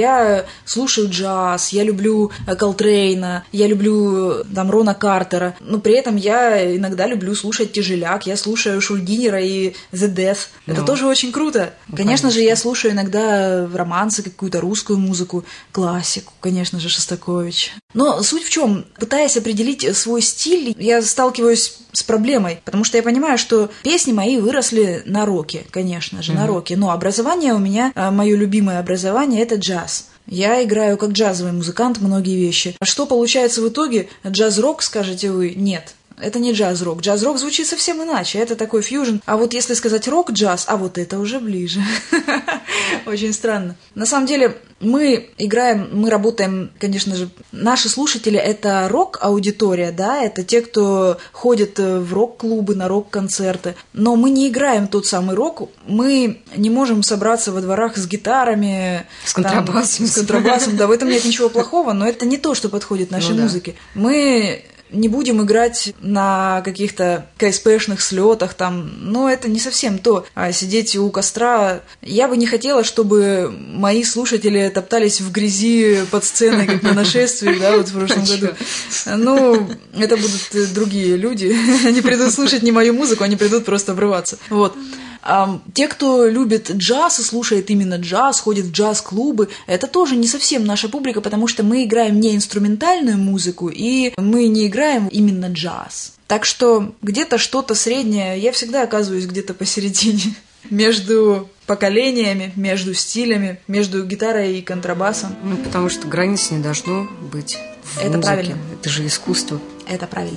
я слушаю джаз, я люблю Колтрейна, я люблю там Рона Картера, но при этом я иногда люблю слушать тяжеляк, я слушаю Шульгинера и The Death. Это ну, тоже очень круто. Ну, конечно, конечно же, я слушаю иногда романсы, какую-то русскую музыку, классику, конечно же, Шостакович. Но суть в чем? Пытаясь определить свой стиль, я сталкиваюсь с проблемой, потому что я понимаю, что песни мои выросли на роке, конечно же, mm-hmm. на роке. Но образование у меня, мое любимое образование, это джаз. Я играю как джазовый музыкант многие вещи. А что получается в итоге? Джаз-рок, скажете вы? Нет. Это не джаз-рок. Джаз-рок звучит совсем иначе. Это такой фьюжн. А вот если сказать рок-джаз, а вот это уже ближе. Очень странно. На самом деле, мы играем, мы работаем, конечно же, наши слушатели — это рок-аудитория, да, это те, кто ходит в рок-клубы, на рок-концерты. Но мы не играем тот самый рок. Мы не можем собраться во дворах с гитарами. С контрабасом. Там, с контрабасом, да, в этом нет ничего плохого, но это не то, что подходит нашей ну, да. музыке. Мы не будем играть на каких-то ка эс пэ-шных слетах, там, но это не совсем то. А сидеть у костра... Я бы не хотела, чтобы мои слушатели топтались в грязи под сценой, как на нашествии, да, вот в прошлом году. Ну, это будут другие люди. Они придут слушать не мою музыку, они придут просто обрываться. Вот. А те, кто любит джаз и слушает именно джаз, ходит в джаз-клубы, это тоже не совсем наша публика, потому что мы играем не инструментальную музыку, и мы не играем именно джаз. Так что где-то что-то среднее, я всегда оказываюсь где-то посередине, между поколениями, между стилями, между гитарой и контрабасом. Ну, потому что границ не должно быть в Это музыке. правильно. Это же искусство. Это правильно.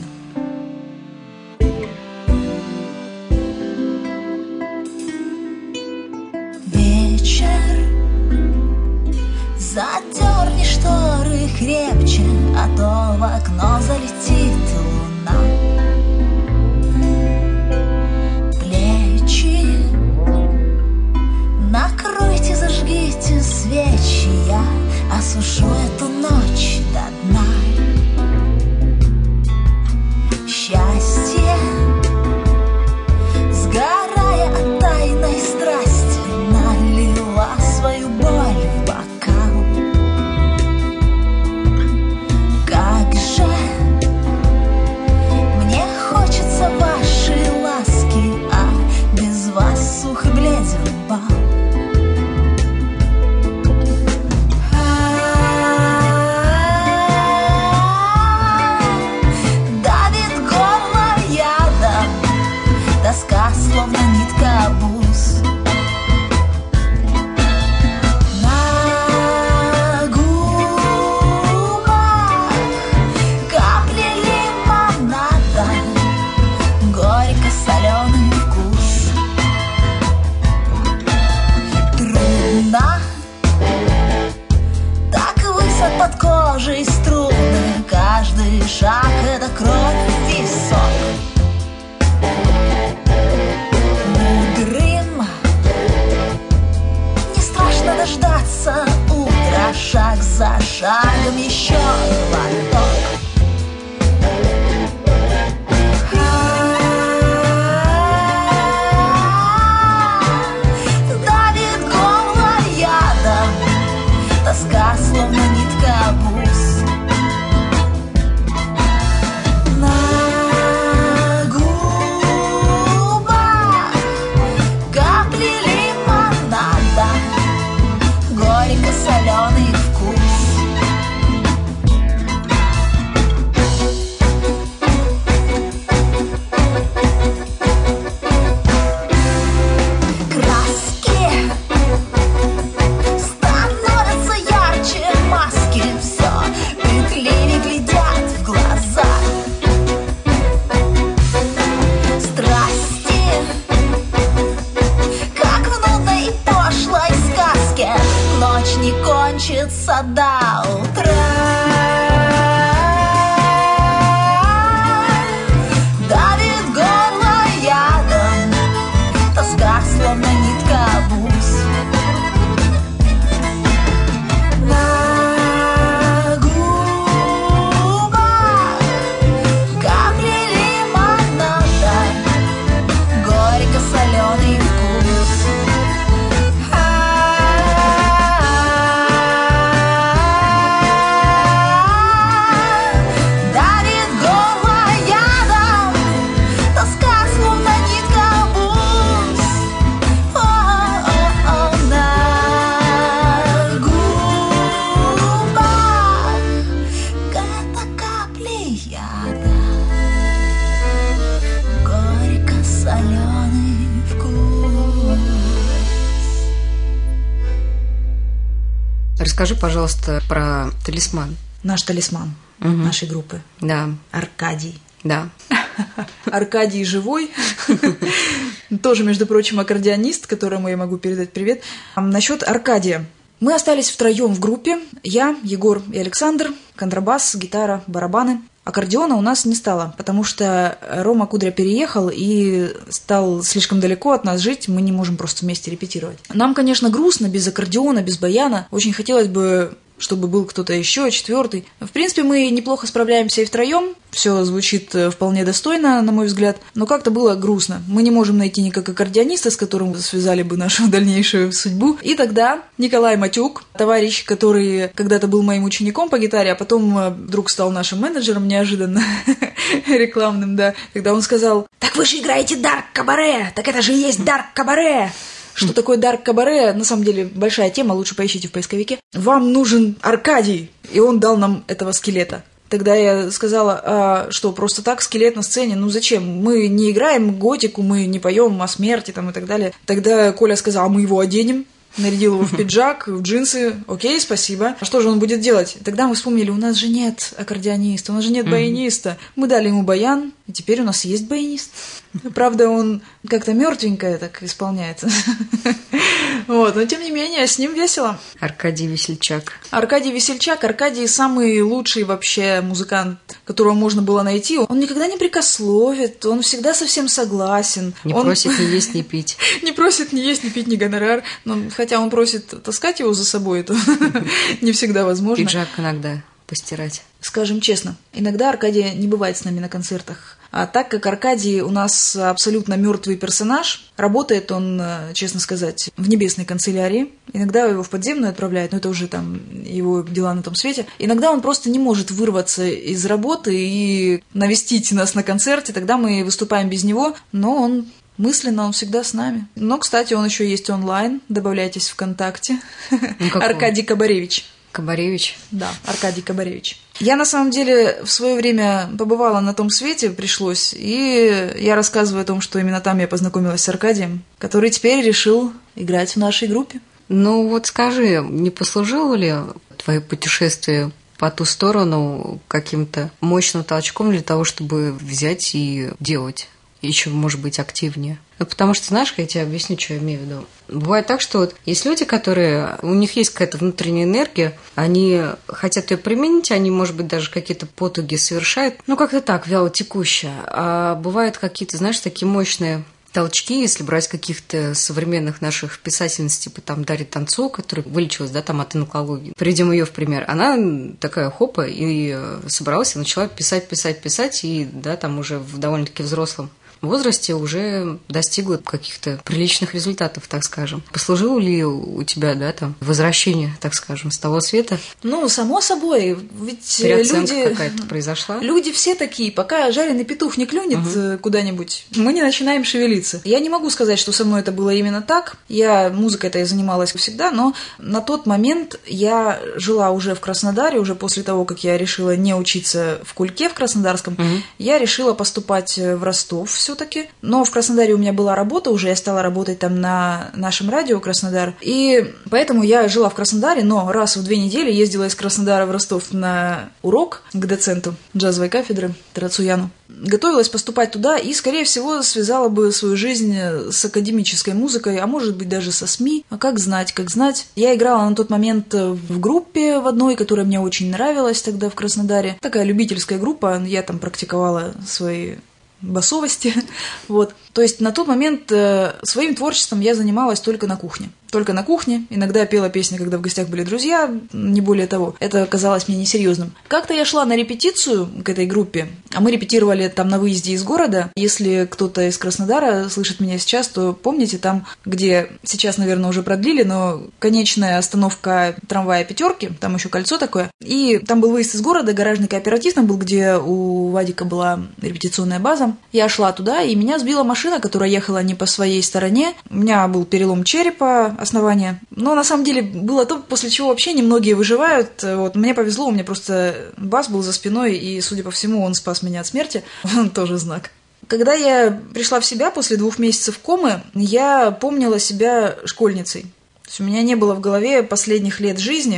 Задерни шторы крепче, а то в окно залетит луна. Плечи накройте, зажгите свечи, я осушу эту ночь до дна. Счастье, сгорая от тайной страсти, налила свою боль в бокал. Ваши ласки, а без вас сух и бледен бал. Давит горло ядом, тоска словно нитка бус. На губах капли лимонада, горько-соленый вкус. Трудно, так высят под кожей струны, каждый шаг — это кровь в висок. Мудрым не страшно дождаться утра, шаг за шагом еще глоток. Тоска словно нитка бус. На губах капли лимонада, горько-соленый вкус. До утра давит горло ядом, тоска словно нитка бус. На губах капли лимонада, горько-соленый вкус. Расскажи, пожалуйста, про талисман. Наш талисман угу. нашей группы. Да. Аркадий. Да. Аркадий Живой, тоже, между прочим, аккордеонист, которому я могу передать привет. Насчет Аркадия. Мы остались втроем в группе. Я, Егор и Александр. Контрабас, гитара, барабаны. Аккордеона у нас не стало, потому что Рома Кудря переехал и стал слишком далеко от нас жить, мы не можем просто вместе репетировать. Нам, конечно, грустно, без аккордеона, без баяна. Очень хотелось бы, чтобы был кто-то еще, четвертый. В принципе, мы неплохо справляемся и втроем. Все звучит вполне достойно, на мой взгляд, но как-то было грустно. Мы не можем найти никак аккордеониста, с которым связали бы нашу дальнейшую судьбу. И тогда Николай Матюк, товарищ, который когда-то был моим учеником по гитаре, а потом вдруг стал нашим менеджером неожиданно, рекламным, да, когда он сказал: «Так вы же играете дарк кабаре, так это же и есть дарк кабаре». Что такое дарк кабаре? На самом деле большая тема, лучше поищите в поисковике. Вам нужен Аркадий, и он дал нам этого скелета. Тогда я сказала, а что, просто так скелет на сцене? Ну зачем? Мы не играем готику, мы не поем о смерти там, и так далее. Тогда Коля сказал, а мы его оденем. Нарядил его в пиджак, в джинсы. Окей, спасибо. А что же он будет делать? Тогда мы вспомнили, у нас же нет аккордеониста, у нас же нет баяниста. Мы дали ему баян, и теперь у нас есть баянист. Правда, он как-то мертвенько так исполняется. Вот, но тем не менее, с ним весело. Аркадий Весельчак. Аркадий Весельчак. Аркадий самый лучший вообще музыкант, которого можно было найти. Он никогда не прикословит, он всегда совсем согласен. Не он... просит ни есть, ни пить. Не просит ни есть, ни пить, ни гонорар. Но хотя он просит таскать его за собой, это не всегда возможно. Пиджак иногда постирать. Скажем честно, иногда Аркадий не бывает с нами на концертах. А так как Аркадий у нас абсолютно мертвый персонаж, работает он, честно сказать, в небесной канцелярии. Иногда его в подземную отправляют, но это уже там его дела на том свете. Иногда он просто не может вырваться из работы и навестить нас на концерте. Тогда мы выступаем без него, но он... Мысленно он всегда с нами. Но, кстати, он еще есть онлайн. Добавляйтесь ВКонтакте. Ну, Аркадий Кабаревич. Кабаревич? Да, Аркадий Кабаревич. Я, на самом деле, в свое время побывала на том свете, пришлось, и я рассказываю о том, что именно там я познакомилась с Аркадием, который теперь решил играть в нашей группе. Ну вот скажи, не послужило ли твое путешествие по ту сторону каким-то мощным толчком для того, чтобы взять и делать еще, может быть, активнее? Ну, потому что, знаешь, я тебе объясню, что я имею в виду. Бывает так, что вот есть люди, которые, у них есть какая-то внутренняя энергия, они хотят ее применить, они, может быть, даже какие-то потуги совершают, ну, как-то так, вяло текущее. А бывают какие-то, знаешь, такие мощные толчки, если брать каких-то современных наших писательниц, типа там Дарья Танцо, которая вылечилась, да, там от онкологии. Приведем ее в пример. Она такая хопа и собралась и начала писать, писать, писать, и, да, там уже в довольно-таки взрослом возрасте уже достигла каких-то приличных результатов, так скажем. Послужило ли у тебя, да, там, возвращение, так скажем, с того света? Ну, само собой, ведь переоценка люди... какая-то произошла. Люди все такие, пока жареный петух не клюнет угу. куда-нибудь, мы не начинаем шевелиться. Я не могу сказать, что со мной это было именно так. Я музыкой-то и занималась всегда, но на тот момент я жила уже в Краснодаре, уже после того, как я решила не учиться в Кульке в Краснодарском, угу. я решила поступать в Ростов все-таки. Но в Краснодаре у меня была работа уже, я стала работать там на нашем радио Краснодар. И поэтому я жила в Краснодаре, но раз в две недели ездила из Краснодара в Ростов на урок к доценту джазовой кафедры Тарацуяну. Готовилась поступать туда и, скорее всего, связала бы свою жизнь с академической музыкой, а может быть даже со СМИ. А как знать, как знать. Я играла на тот момент в группе в одной, которая мне очень нравилась тогда в Краснодаре. Такая любительская группа, я там практиковала свои... басовости, вот. То есть на тот момент э, своим творчеством я занималась только на кухне. Только на кухне. Иногда пела песни, когда в гостях были друзья, не более того. Это казалось мне несерьезным. Как-то я шла на репетицию к этой группе, а мы репетировали там на выезде из города. Если кто-то из Краснодара слышит меня сейчас, то помните, там, где сейчас, наверное, уже продлили, но конечная остановка трамвая «Пятерки», там еще кольцо такое. И там был выезд из города, гаражный кооператив там был, где у Вадика была репетиционная база. Я шла туда, и меня сбила машина, которая ехала не по своей стороне. У меня был перелом черепа, основания. Но на самом деле было то, после чего вообще немногие выживают. Вот, мне повезло, у меня просто бас был за спиной, и, судя по всему, он спас меня от смерти. Тоже знак. Когда я пришла в себя после двух месяцев комы, я помнила себя школьницей. То есть у меня не было в голове последних лет жизни.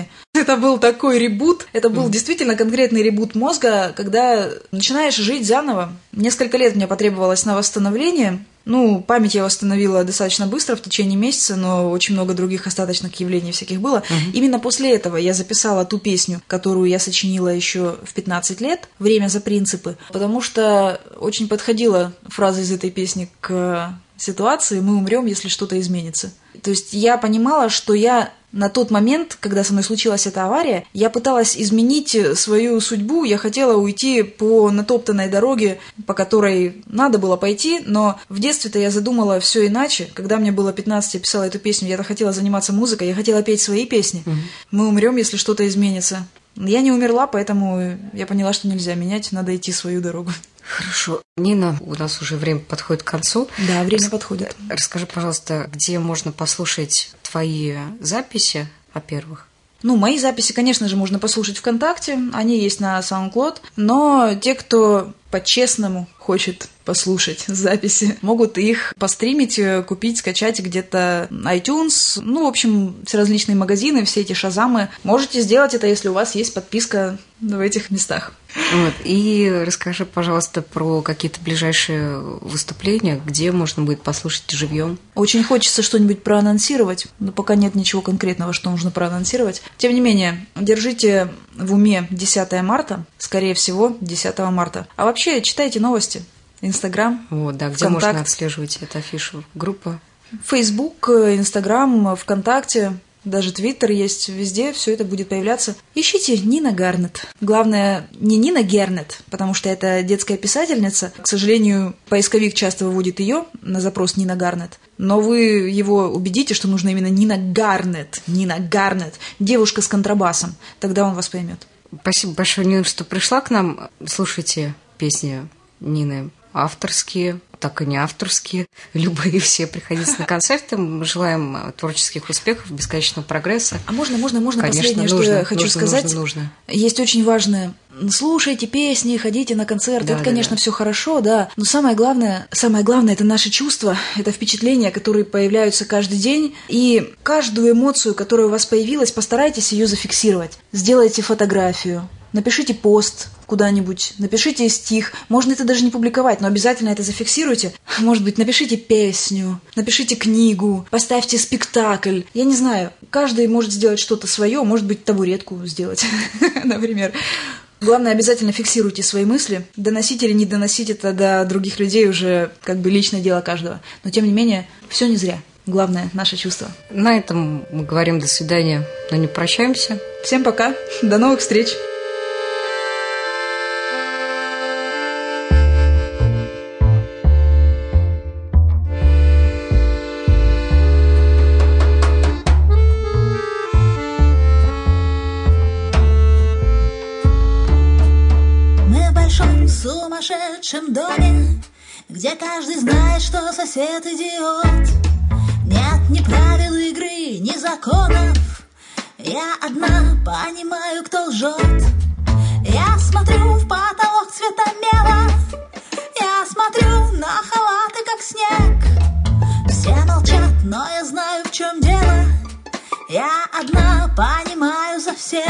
Это был такой ребут, это был действительно конкретный ребут мозга, когда начинаешь жить заново. Несколько лет мне потребовалось на восстановление. Ну, память я восстановила достаточно быстро, в течение месяца, но очень много других остаточных явлений всяких было. Uh-huh. Именно после этого я записала ту песню, которую я сочинила еще в пятнадцать лет, «Время за принципы», потому что очень подходила фраза из этой песни к ситуации «Мы умрем, если что-то изменится». То есть я понимала, что я на тот момент, когда со мной случилась эта авария, я пыталась изменить свою судьбу, я хотела уйти по натоптанной дороге, по которой надо было пойти, но в детстве-то я задумала все иначе. Когда мне было пятнадцать, я писала эту песню, я хотела заниматься музыкой, я хотела петь свои песни. Mm-hmm. Мы умрем, если что-то изменится. Я не умерла, поэтому я поняла, что нельзя менять, надо идти свою дорогу. Хорошо. Нина, у нас уже время подходит к концу. Да, время Рас... подходит. Расскажи, пожалуйста, где можно послушать твои записи, во-первых? Ну, мои записи, конечно же, можно послушать ВКонтакте, они есть на SoundCloud, но те, кто по-честному хочет послушать записи, могут их постримить, купить, скачать где-то iTunes, ну, в общем, все различные магазины, все эти шазамы. Можете сделать это, если у вас есть подписка в этих местах. Вот. И расскажи, пожалуйста, про какие-то ближайшие выступления, где можно будет послушать живьем. Очень хочется что-нибудь проанонсировать, но пока нет ничего конкретного, что нужно проанонсировать. Тем не менее, держите в уме десятое марта, скорее всего, десятого марта. А вообще, читайте новости. Инстаграм, вот, да, где Контакт. Можно отслеживать эту афишу? Группа? Фейсбук, Инстаграм, ВКонтакте, даже Твиттер есть, везде все это будет появляться. Ищите Нина Гарнет. Главное, не Нина Гернет, потому что это детская писательница. К сожалению, поисковик часто выводит ее на запрос Нина Гарнет. Но вы его убедите, что нужно именно Нина Гарнет. Нина Гарнет. Девушка с контрабасом. Тогда он вас поймет. Спасибо большое, Нина, что пришла к нам. Слушайте песни Нины. Авторские, так и не авторские, любые все. Приходите на концерты. Мы желаем творческих успехов, бесконечного прогресса. А можно, можно, можно Конечно, последнее, нужно, что я хочу нужно, сказать? Нужно, нужно. Есть очень важное. Слушайте песни, ходите на концерты. Да, это, да, конечно, да. все хорошо, да. Но самое главное, самое главное, это наши чувства, это впечатления, которые появляются каждый день. И каждую эмоцию, которая у вас появилась, постарайтесь ее зафиксировать. Сделайте фотографию. Напишите пост куда-нибудь, напишите стих. Можно это даже не публиковать, но обязательно это зафиксируйте. Может быть, напишите песню, напишите книгу, поставьте спектакль. Я не знаю, каждый может сделать что-то свое, может быть, табуретку сделать, например. Главное, обязательно фиксируйте свои мысли. Доносить или не доносить это до других людей уже как бы личное дело каждого. Но, тем не менее, все не зря. Главное – наше чувство. На этом мы говорим до свидания, но не прощаемся. Всем пока, до новых встреч. В сумасшедшем доме, где каждый знает, что сосед идиот. Нет ни правил игры, ни законов. Я одна понимаю, кто лжет. Я смотрю в потолок цвета мела. Я смотрю на халаты, как снег. Все молчат, но я знаю, в чем дело. Я одна понимаю за всех.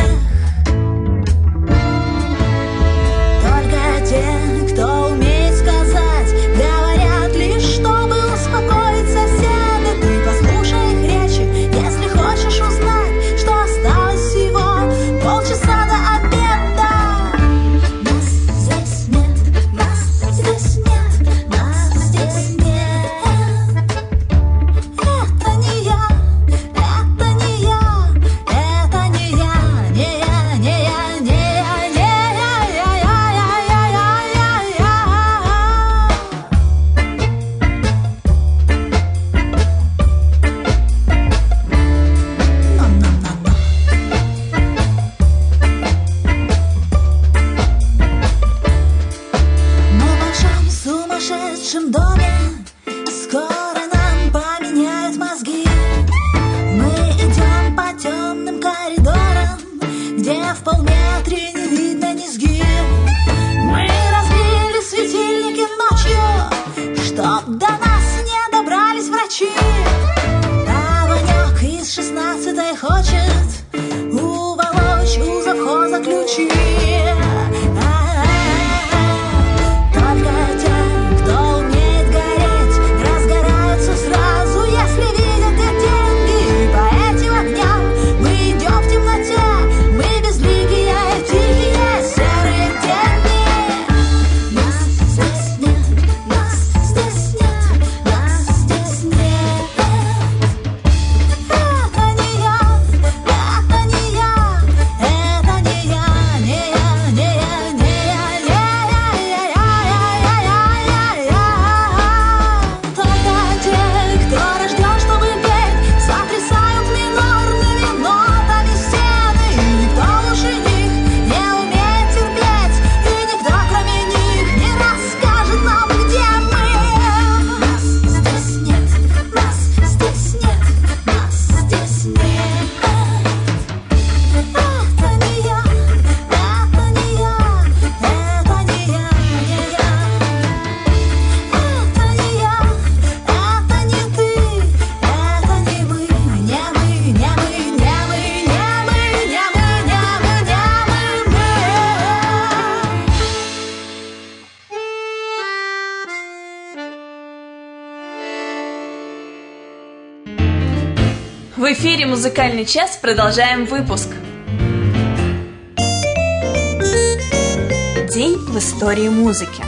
Только те, кто умеет сказать, говорят лишь, чтобы успокоить соседа. Ты послушай их речи, если хочешь узнать, что осталось всего полчаса до обеда. Нас здесь нет, нас здесь нет, нас здесь нет. Это не я, это не я, это не я, не я, В эфире «Музыкальный час». Продолжаем выпуск. День в истории музыки.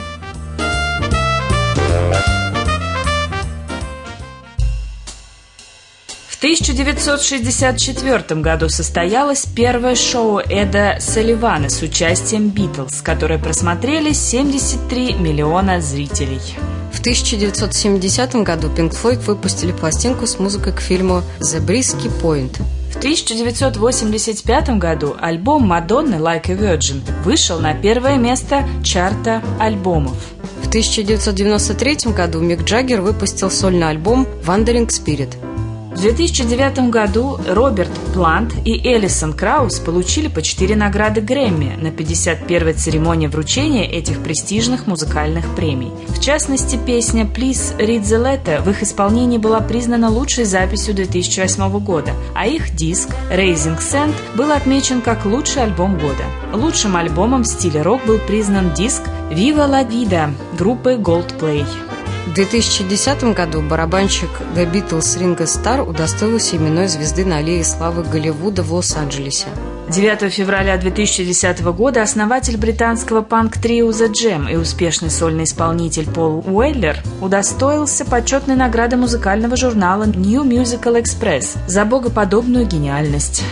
В тысяча девятьсот шестьдесят четвёртом году состоялось первое шоу Эда Салливана с участием Битлз, которое просмотрели семьдесят три миллиона зрителей. В тысяча девятьсот семидесятом году Pink Floyd выпустили пластинку с музыкой к фильму «Забриски Пойнт». В тысяча девятьсот восемьдесят пятом году альбом Мадонны «Like a Virgin» вышел на первое место чарта альбомов. В тысяча девятьсот девяносто третьем году Мик Джаггер выпустил сольный альбом «Wandering Spirit». В две тысячи девятом году Роберт Плант и Элисон Краус получили по четыре награды Грэмми на пятьдесят первой церемонии вручения этих престижных музыкальных премий. В частности, песня «Please Read the Letter» в их исполнении была признана лучшей записью две тысячи восьмого года, а их диск «Raising Sand» был отмечен как лучший альбом года. Лучшим альбомом в стиле рок был признан диск «Viva la Vida» группы Coldplay. В две тысячи десятом году барабанщик The Beatles Ринго Старр удостоился именной звезды на аллее славы Голливуда в Лос-Анджелесе. девятого февраля две тысячи десятого года основатель британского панк-трио The Jam и успешный сольный исполнитель Пол Уэллер удостоился почетной награды музыкального журнала New Musical Express за богоподобную гениальность.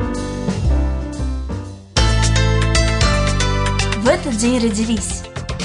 В этот день родились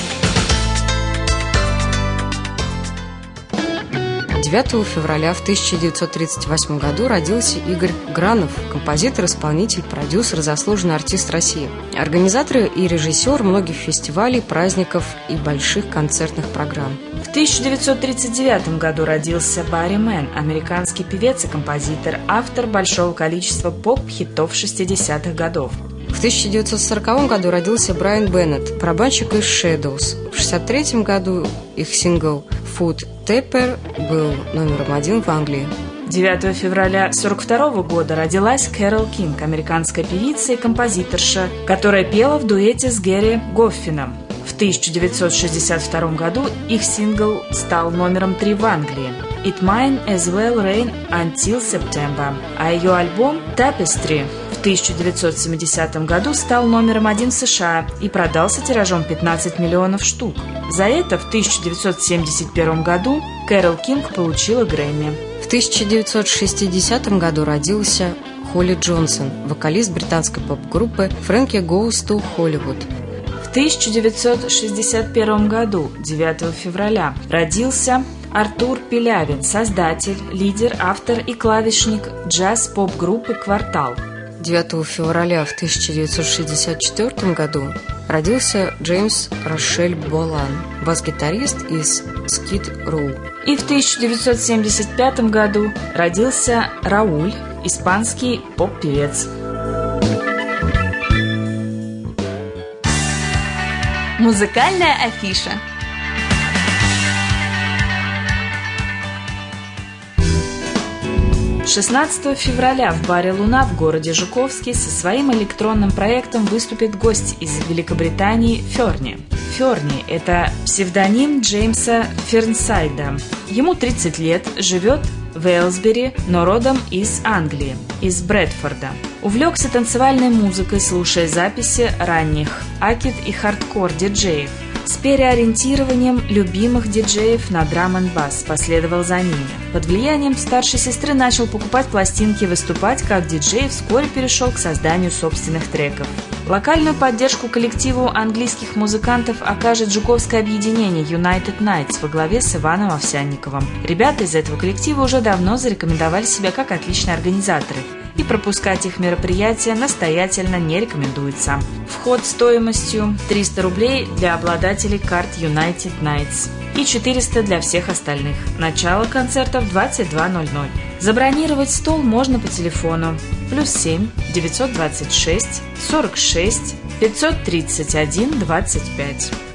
девятого февраля в тысяча девятьсот тридцать восьмом году родился Игорь Гранов, композитор, исполнитель, продюсер, заслуженный артист России, организатор и режиссер многих фестивалей, праздников и больших концертных программ. В тысяча девятьсот тридцать девятом году родился Барри Мэн, американский певец и композитор, автор большого количества поп-хитов шестидесятых годов. В тысяча девятьсот сороковом году родился Брайан Беннет, барабанщик из Shadows. В шестьдесят третьем году их сингл «Foot Tapper» был номером один в Англии. девятого февраля сорок второго года родилась Кэрол Кинг, американская певица и композиторша, которая пела в дуэте с Гэри Гоффином. В тысяча девятьсот шестьдесят втором году их сингл стал номером три в Англии. «It Might As Well Rain Until September», а ее альбом «Tapestry» в тысяча девятьсот семидесятом году стал номером один в США и продался тиражом пятнадцать миллионов штук. За это в тысяча девятьсот семьдесят первом году Кэрол Кинг получила Грэмми. В тысяча девятьсот шестидесятом году родился Холли Джонсон, вокалист британской поп-группы «Frankie Goes to Hollywood». В тысяча девятьсот шестьдесят первом году, девятого февраля, родился Артур Пилявин, создатель, лидер, автор и клавишник джаз-поп-группы «Квартал». девятого февраля в тысяча девятьсот шестьдесят четвёртом году родился Джеймс Рошель Болан, бас-гитарист из Skid Row. И в тысяча девятьсот семьдесят пятом году родился Рауль, испанский поп-певец. музыкальная афиша. шестнадцатого февраля в баре «Луна» в городе Жуковский со своим электронным проектом выступит гость из Великобритании Ферни. Ферни – это псевдоним Джеймса Фернсайда. Ему тридцать лет, живет в Эйлсбери, но родом из Англии, из Брэдфорда. Увлекся танцевальной музыкой, слушая записи ранних акид и хардкор диджеев. С переориентированием любимых диджеев на драм-н-бас последовал за ними. Под влиянием старшей сестры начал покупать пластинки и выступать как диджей, вскоре перешел к созданию собственных треков. Локальную поддержку коллективу английских музыкантов окажет жуковское объединение United Nights во главе с Иваном Овсянниковым. Ребята из этого коллектива уже давно зарекомендовали себя как отличные организаторы, и пропускать их мероприятия настоятельно не рекомендуется. Вход стоимостью триста рублей для обладателей карт United Nights и четыреста для всех остальных. Начало концерта в двадцать два ноль ноль. Забронировать стол можно по телефону плюс семь девятьсот двадцать шесть сорок шесть пятьсот тридцать один двадцать пять.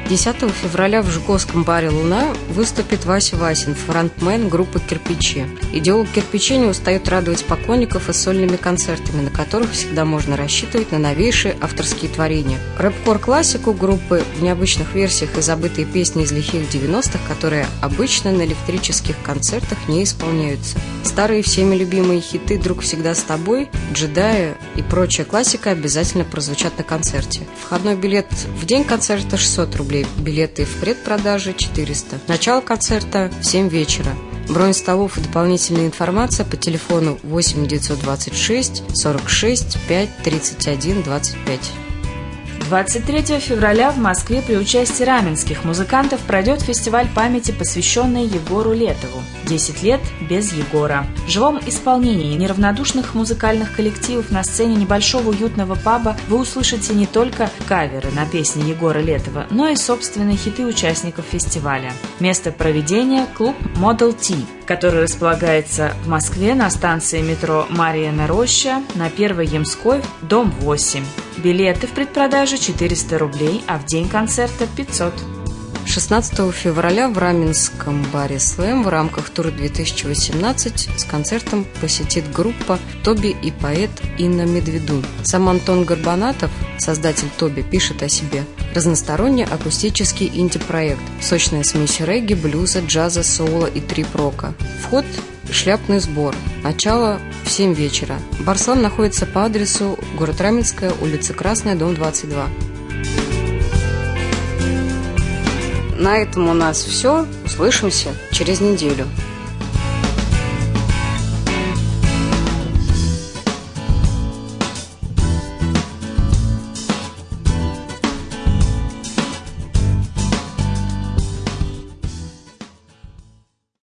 десятого февраля в Жуковском баре «Луна» выступит Вася Васин, фронтмен группы «Кирпичи». Идеолог «Кирпичи» не устает радовать поклонников и сольными концертами, на которых всегда можно рассчитывать на новейшие авторские творения. Рэп-кор-классику группы в необычных версиях и забытые песни из лихих девяностых, которые обычно на электрических концертах не исполняются. Старые всеми любимые хиты «Друг всегда с тобой», «Джедая» и прочая классика обязательно прозвучат на концерте. Входной билет в день концерта шестьсот рублей. Билеты в предпродаже четыреста. Начало концерта в семь вечера. Бронь столов и дополнительная информация по телефону восемь девятьсот двадцать шесть сорок шесть пять тридцать один двадцать пять. двадцать третьего февраля в Москве при участии раменских музыкантов пройдет фестиваль памяти, посвященный Егору Летову. десять лет без Егора. В живом исполнении неравнодушных музыкальных коллективов на сцене небольшого уютного паба вы услышите не только каверы на песни Егора Летова, но и собственные хиты участников фестиваля. Место проведения – клуб Model T, который располагается в Москве на станции метро Марьина Роща на Первой Ямской, дом восемь. Билеты в предпродаже четыреста рублей, а в день концерта пятьсот. шестнадцатого февраля в раменском баре «Слэм» в рамках тура две тысячи восемнадцать с концертом посетит группа «Тоби» и поэт Инна Медведун. Сам Антон Горбанатов, создатель «Тоби», пишет о себе: разносторонний акустический инди-проект, сочная смесь регги, блюза, джаза, соула и трип-рока. Вход – шляпный сбор. Начало в семь вечера. Бар «Слэм» находится по адресу город Раменская, улица Красная, дом двадцать два. На этом у нас все. Услышимся через неделю.